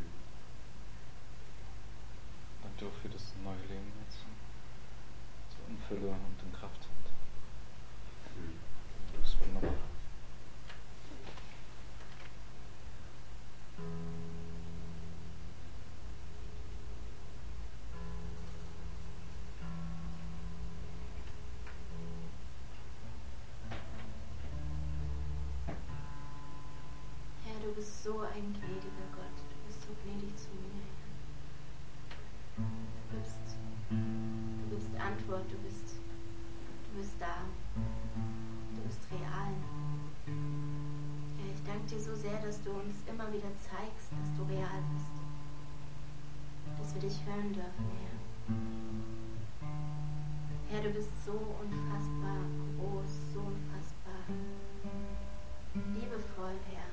[SPEAKER 1] Danke auch für das neue Leben jetzt. So in Fülle und in Kraft. Du bist wunderbar.
[SPEAKER 2] Herr, du bist so ein gnädiger Gott. Du bist so gnädig zu mir, Herr. Du gibst Antwort, du bist da. Du bist real. Herr, ich danke dir so sehr, dass du uns immer wieder zeigst, dass du real bist. Dass wir dich hören dürfen, Herr. Herr, du bist so unfassbar groß, so unfassbar liebevoll, Herr.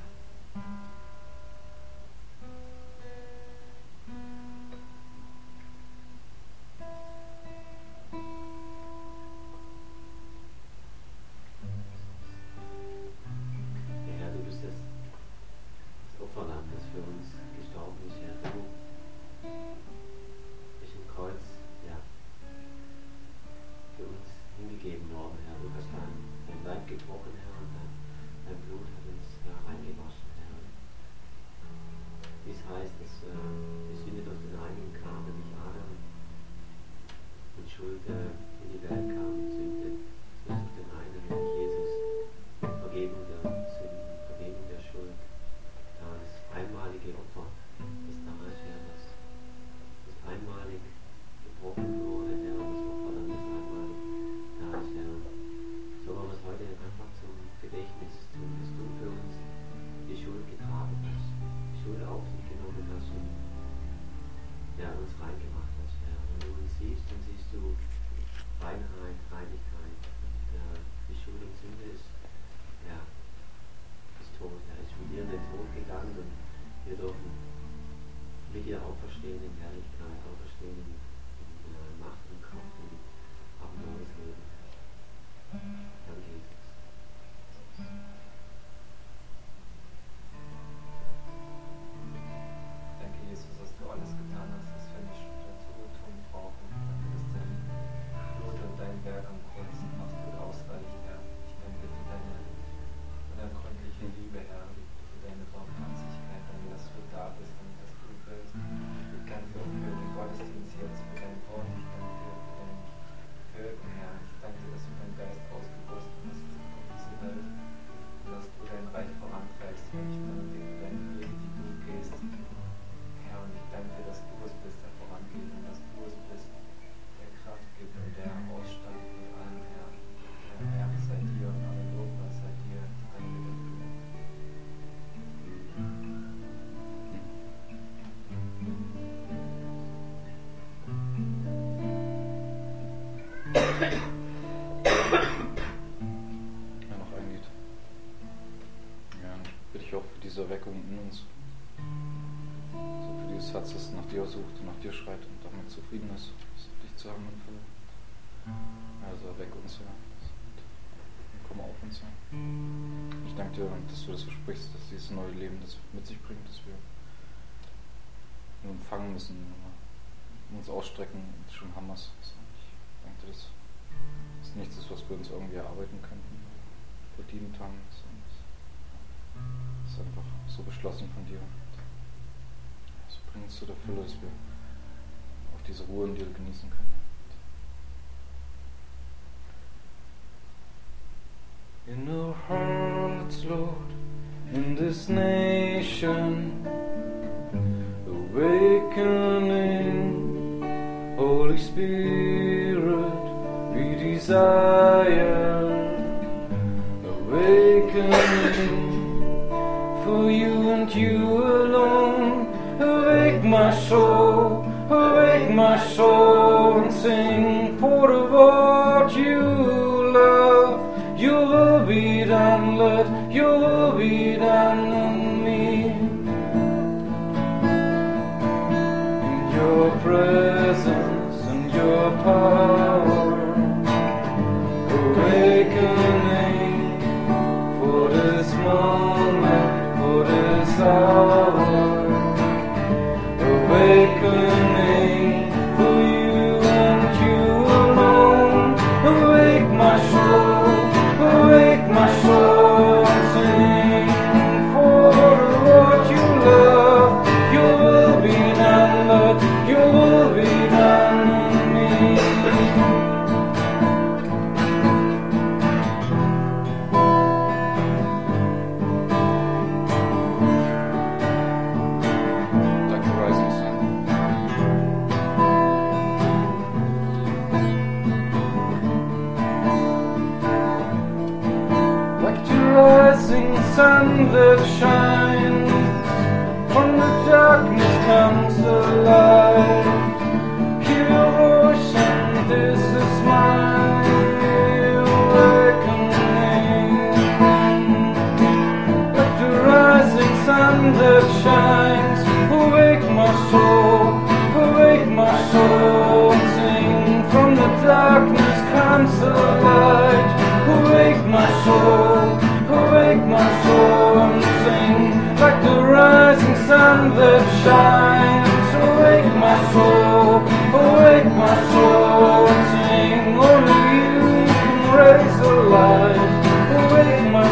[SPEAKER 3] gegangen und wir dürfen mit dir auferstehen in Herrlichkeit, auferstehen in Macht und Kraft und haben neues Leben. Danke, Jesus.
[SPEAKER 4] Danke, Jesus, dass du alles getan hast, was wir nicht dazu tun brauchen. Danke, dass dein Blut und dein Werk am Kreuz absolut ausreicht, Herr. Ich danke dir für deine unergründliche Liebe, Herr, für deine Barmherzigkeit. Danke, dass du da bist und dass du willst. Ich danke dir für den Gottesdienst jetzt, für dein Wort. Ich danke dir für dein Wirken, Herr. Ich danke dir, dass du deinen Geist ausgegossen hast auf diese Welt und dass du dein Reich vorantreibst, Herr. Ich danke dir für deine Wege, die du gehst. Herr, und ich danke dir, dass du es bist, der vorangeht und dass du es bist, der Kraft gibt und der ausstattet mit allem, Herr. Herr, sei dir und alle Lob, sei dir. Danke dafür.
[SPEAKER 1] Ja, noch ein Lied. Ja, bitte ich auch für diese Erweckung in uns. So für dieses Herz, das nach dir sucht und nach dir schreit und damit zufrieden ist, dich zu haben in Fülle. Also erweck uns, ja. Und komm auf uns, ja. Ich danke dir, dass du das versprichst, dass dieses neue Leben das mit sich bringt, dass wir nur empfangen müssen, uns ausstrecken und schon haben wir es. Ich danke dir, dass es nichts ist, was wir uns irgendwie erarbeiten könnten, verdient haben. Es ist einfach so beschlossen von dir. So bringt uns zu der Fülle, dass wir auch diese Ruhe in dir genießen können. In our hearts, Lord, in this nation, awakening, Holy Spirit, we desire, awakening, for you and you alone. Awake my soul, and sing for the what you love. Your will be done, let your will be done in me. In your presence and your power, awakening for this moment, for this hour, awakening for you and you alone. Awake my soul, and sing for what you love. Your will be done, Lord, your will be done in me. Like the rising sun. Like the rising sun that shines from the darkness comes the light. Hear your voice and this is my awakening. Like the rising sun that shines, awake my soul, and sing from the darkness comes the light. Awake my soul, and sing like the rising sun that shines. Awake my soul, and sing. Only you can raise the light. Awake my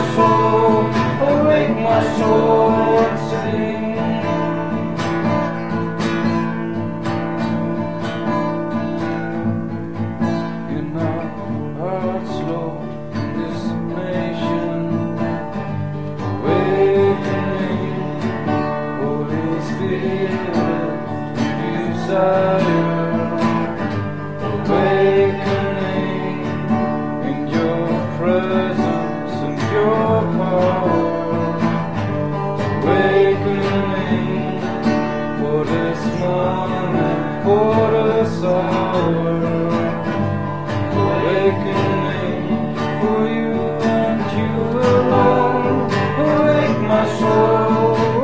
[SPEAKER 1] soul, and sing. In our hearts, Lord, this nation, awakening, Holy Spirit, desire, awakening in your presence and your power, awakening for this moment, for this hour. Awakening for you and you alone. Awake my soul,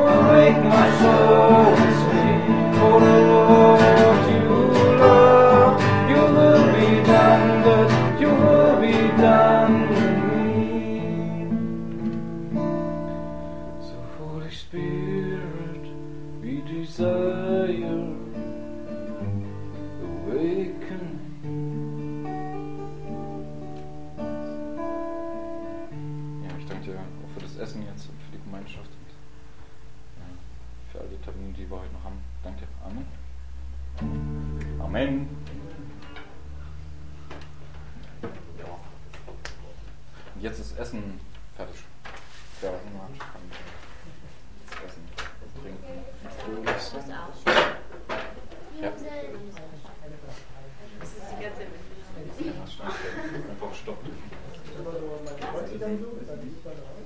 [SPEAKER 5] Spirit, we desire awakening.
[SPEAKER 1] Ja, ich danke dir auch für das Essen jetzt und für die Gemeinschaft und für all die Termine, die wir heute noch haben. Danke dir. Amen. Amen. Ja. Und jetzt ist Essen fertig. Wer Hunger hat, kann jetzt essen, trinken.
[SPEAKER 2] Das ist auch.
[SPEAKER 1] Ja.
[SPEAKER 2] Das ist die ganze
[SPEAKER 1] Einfach Stopp.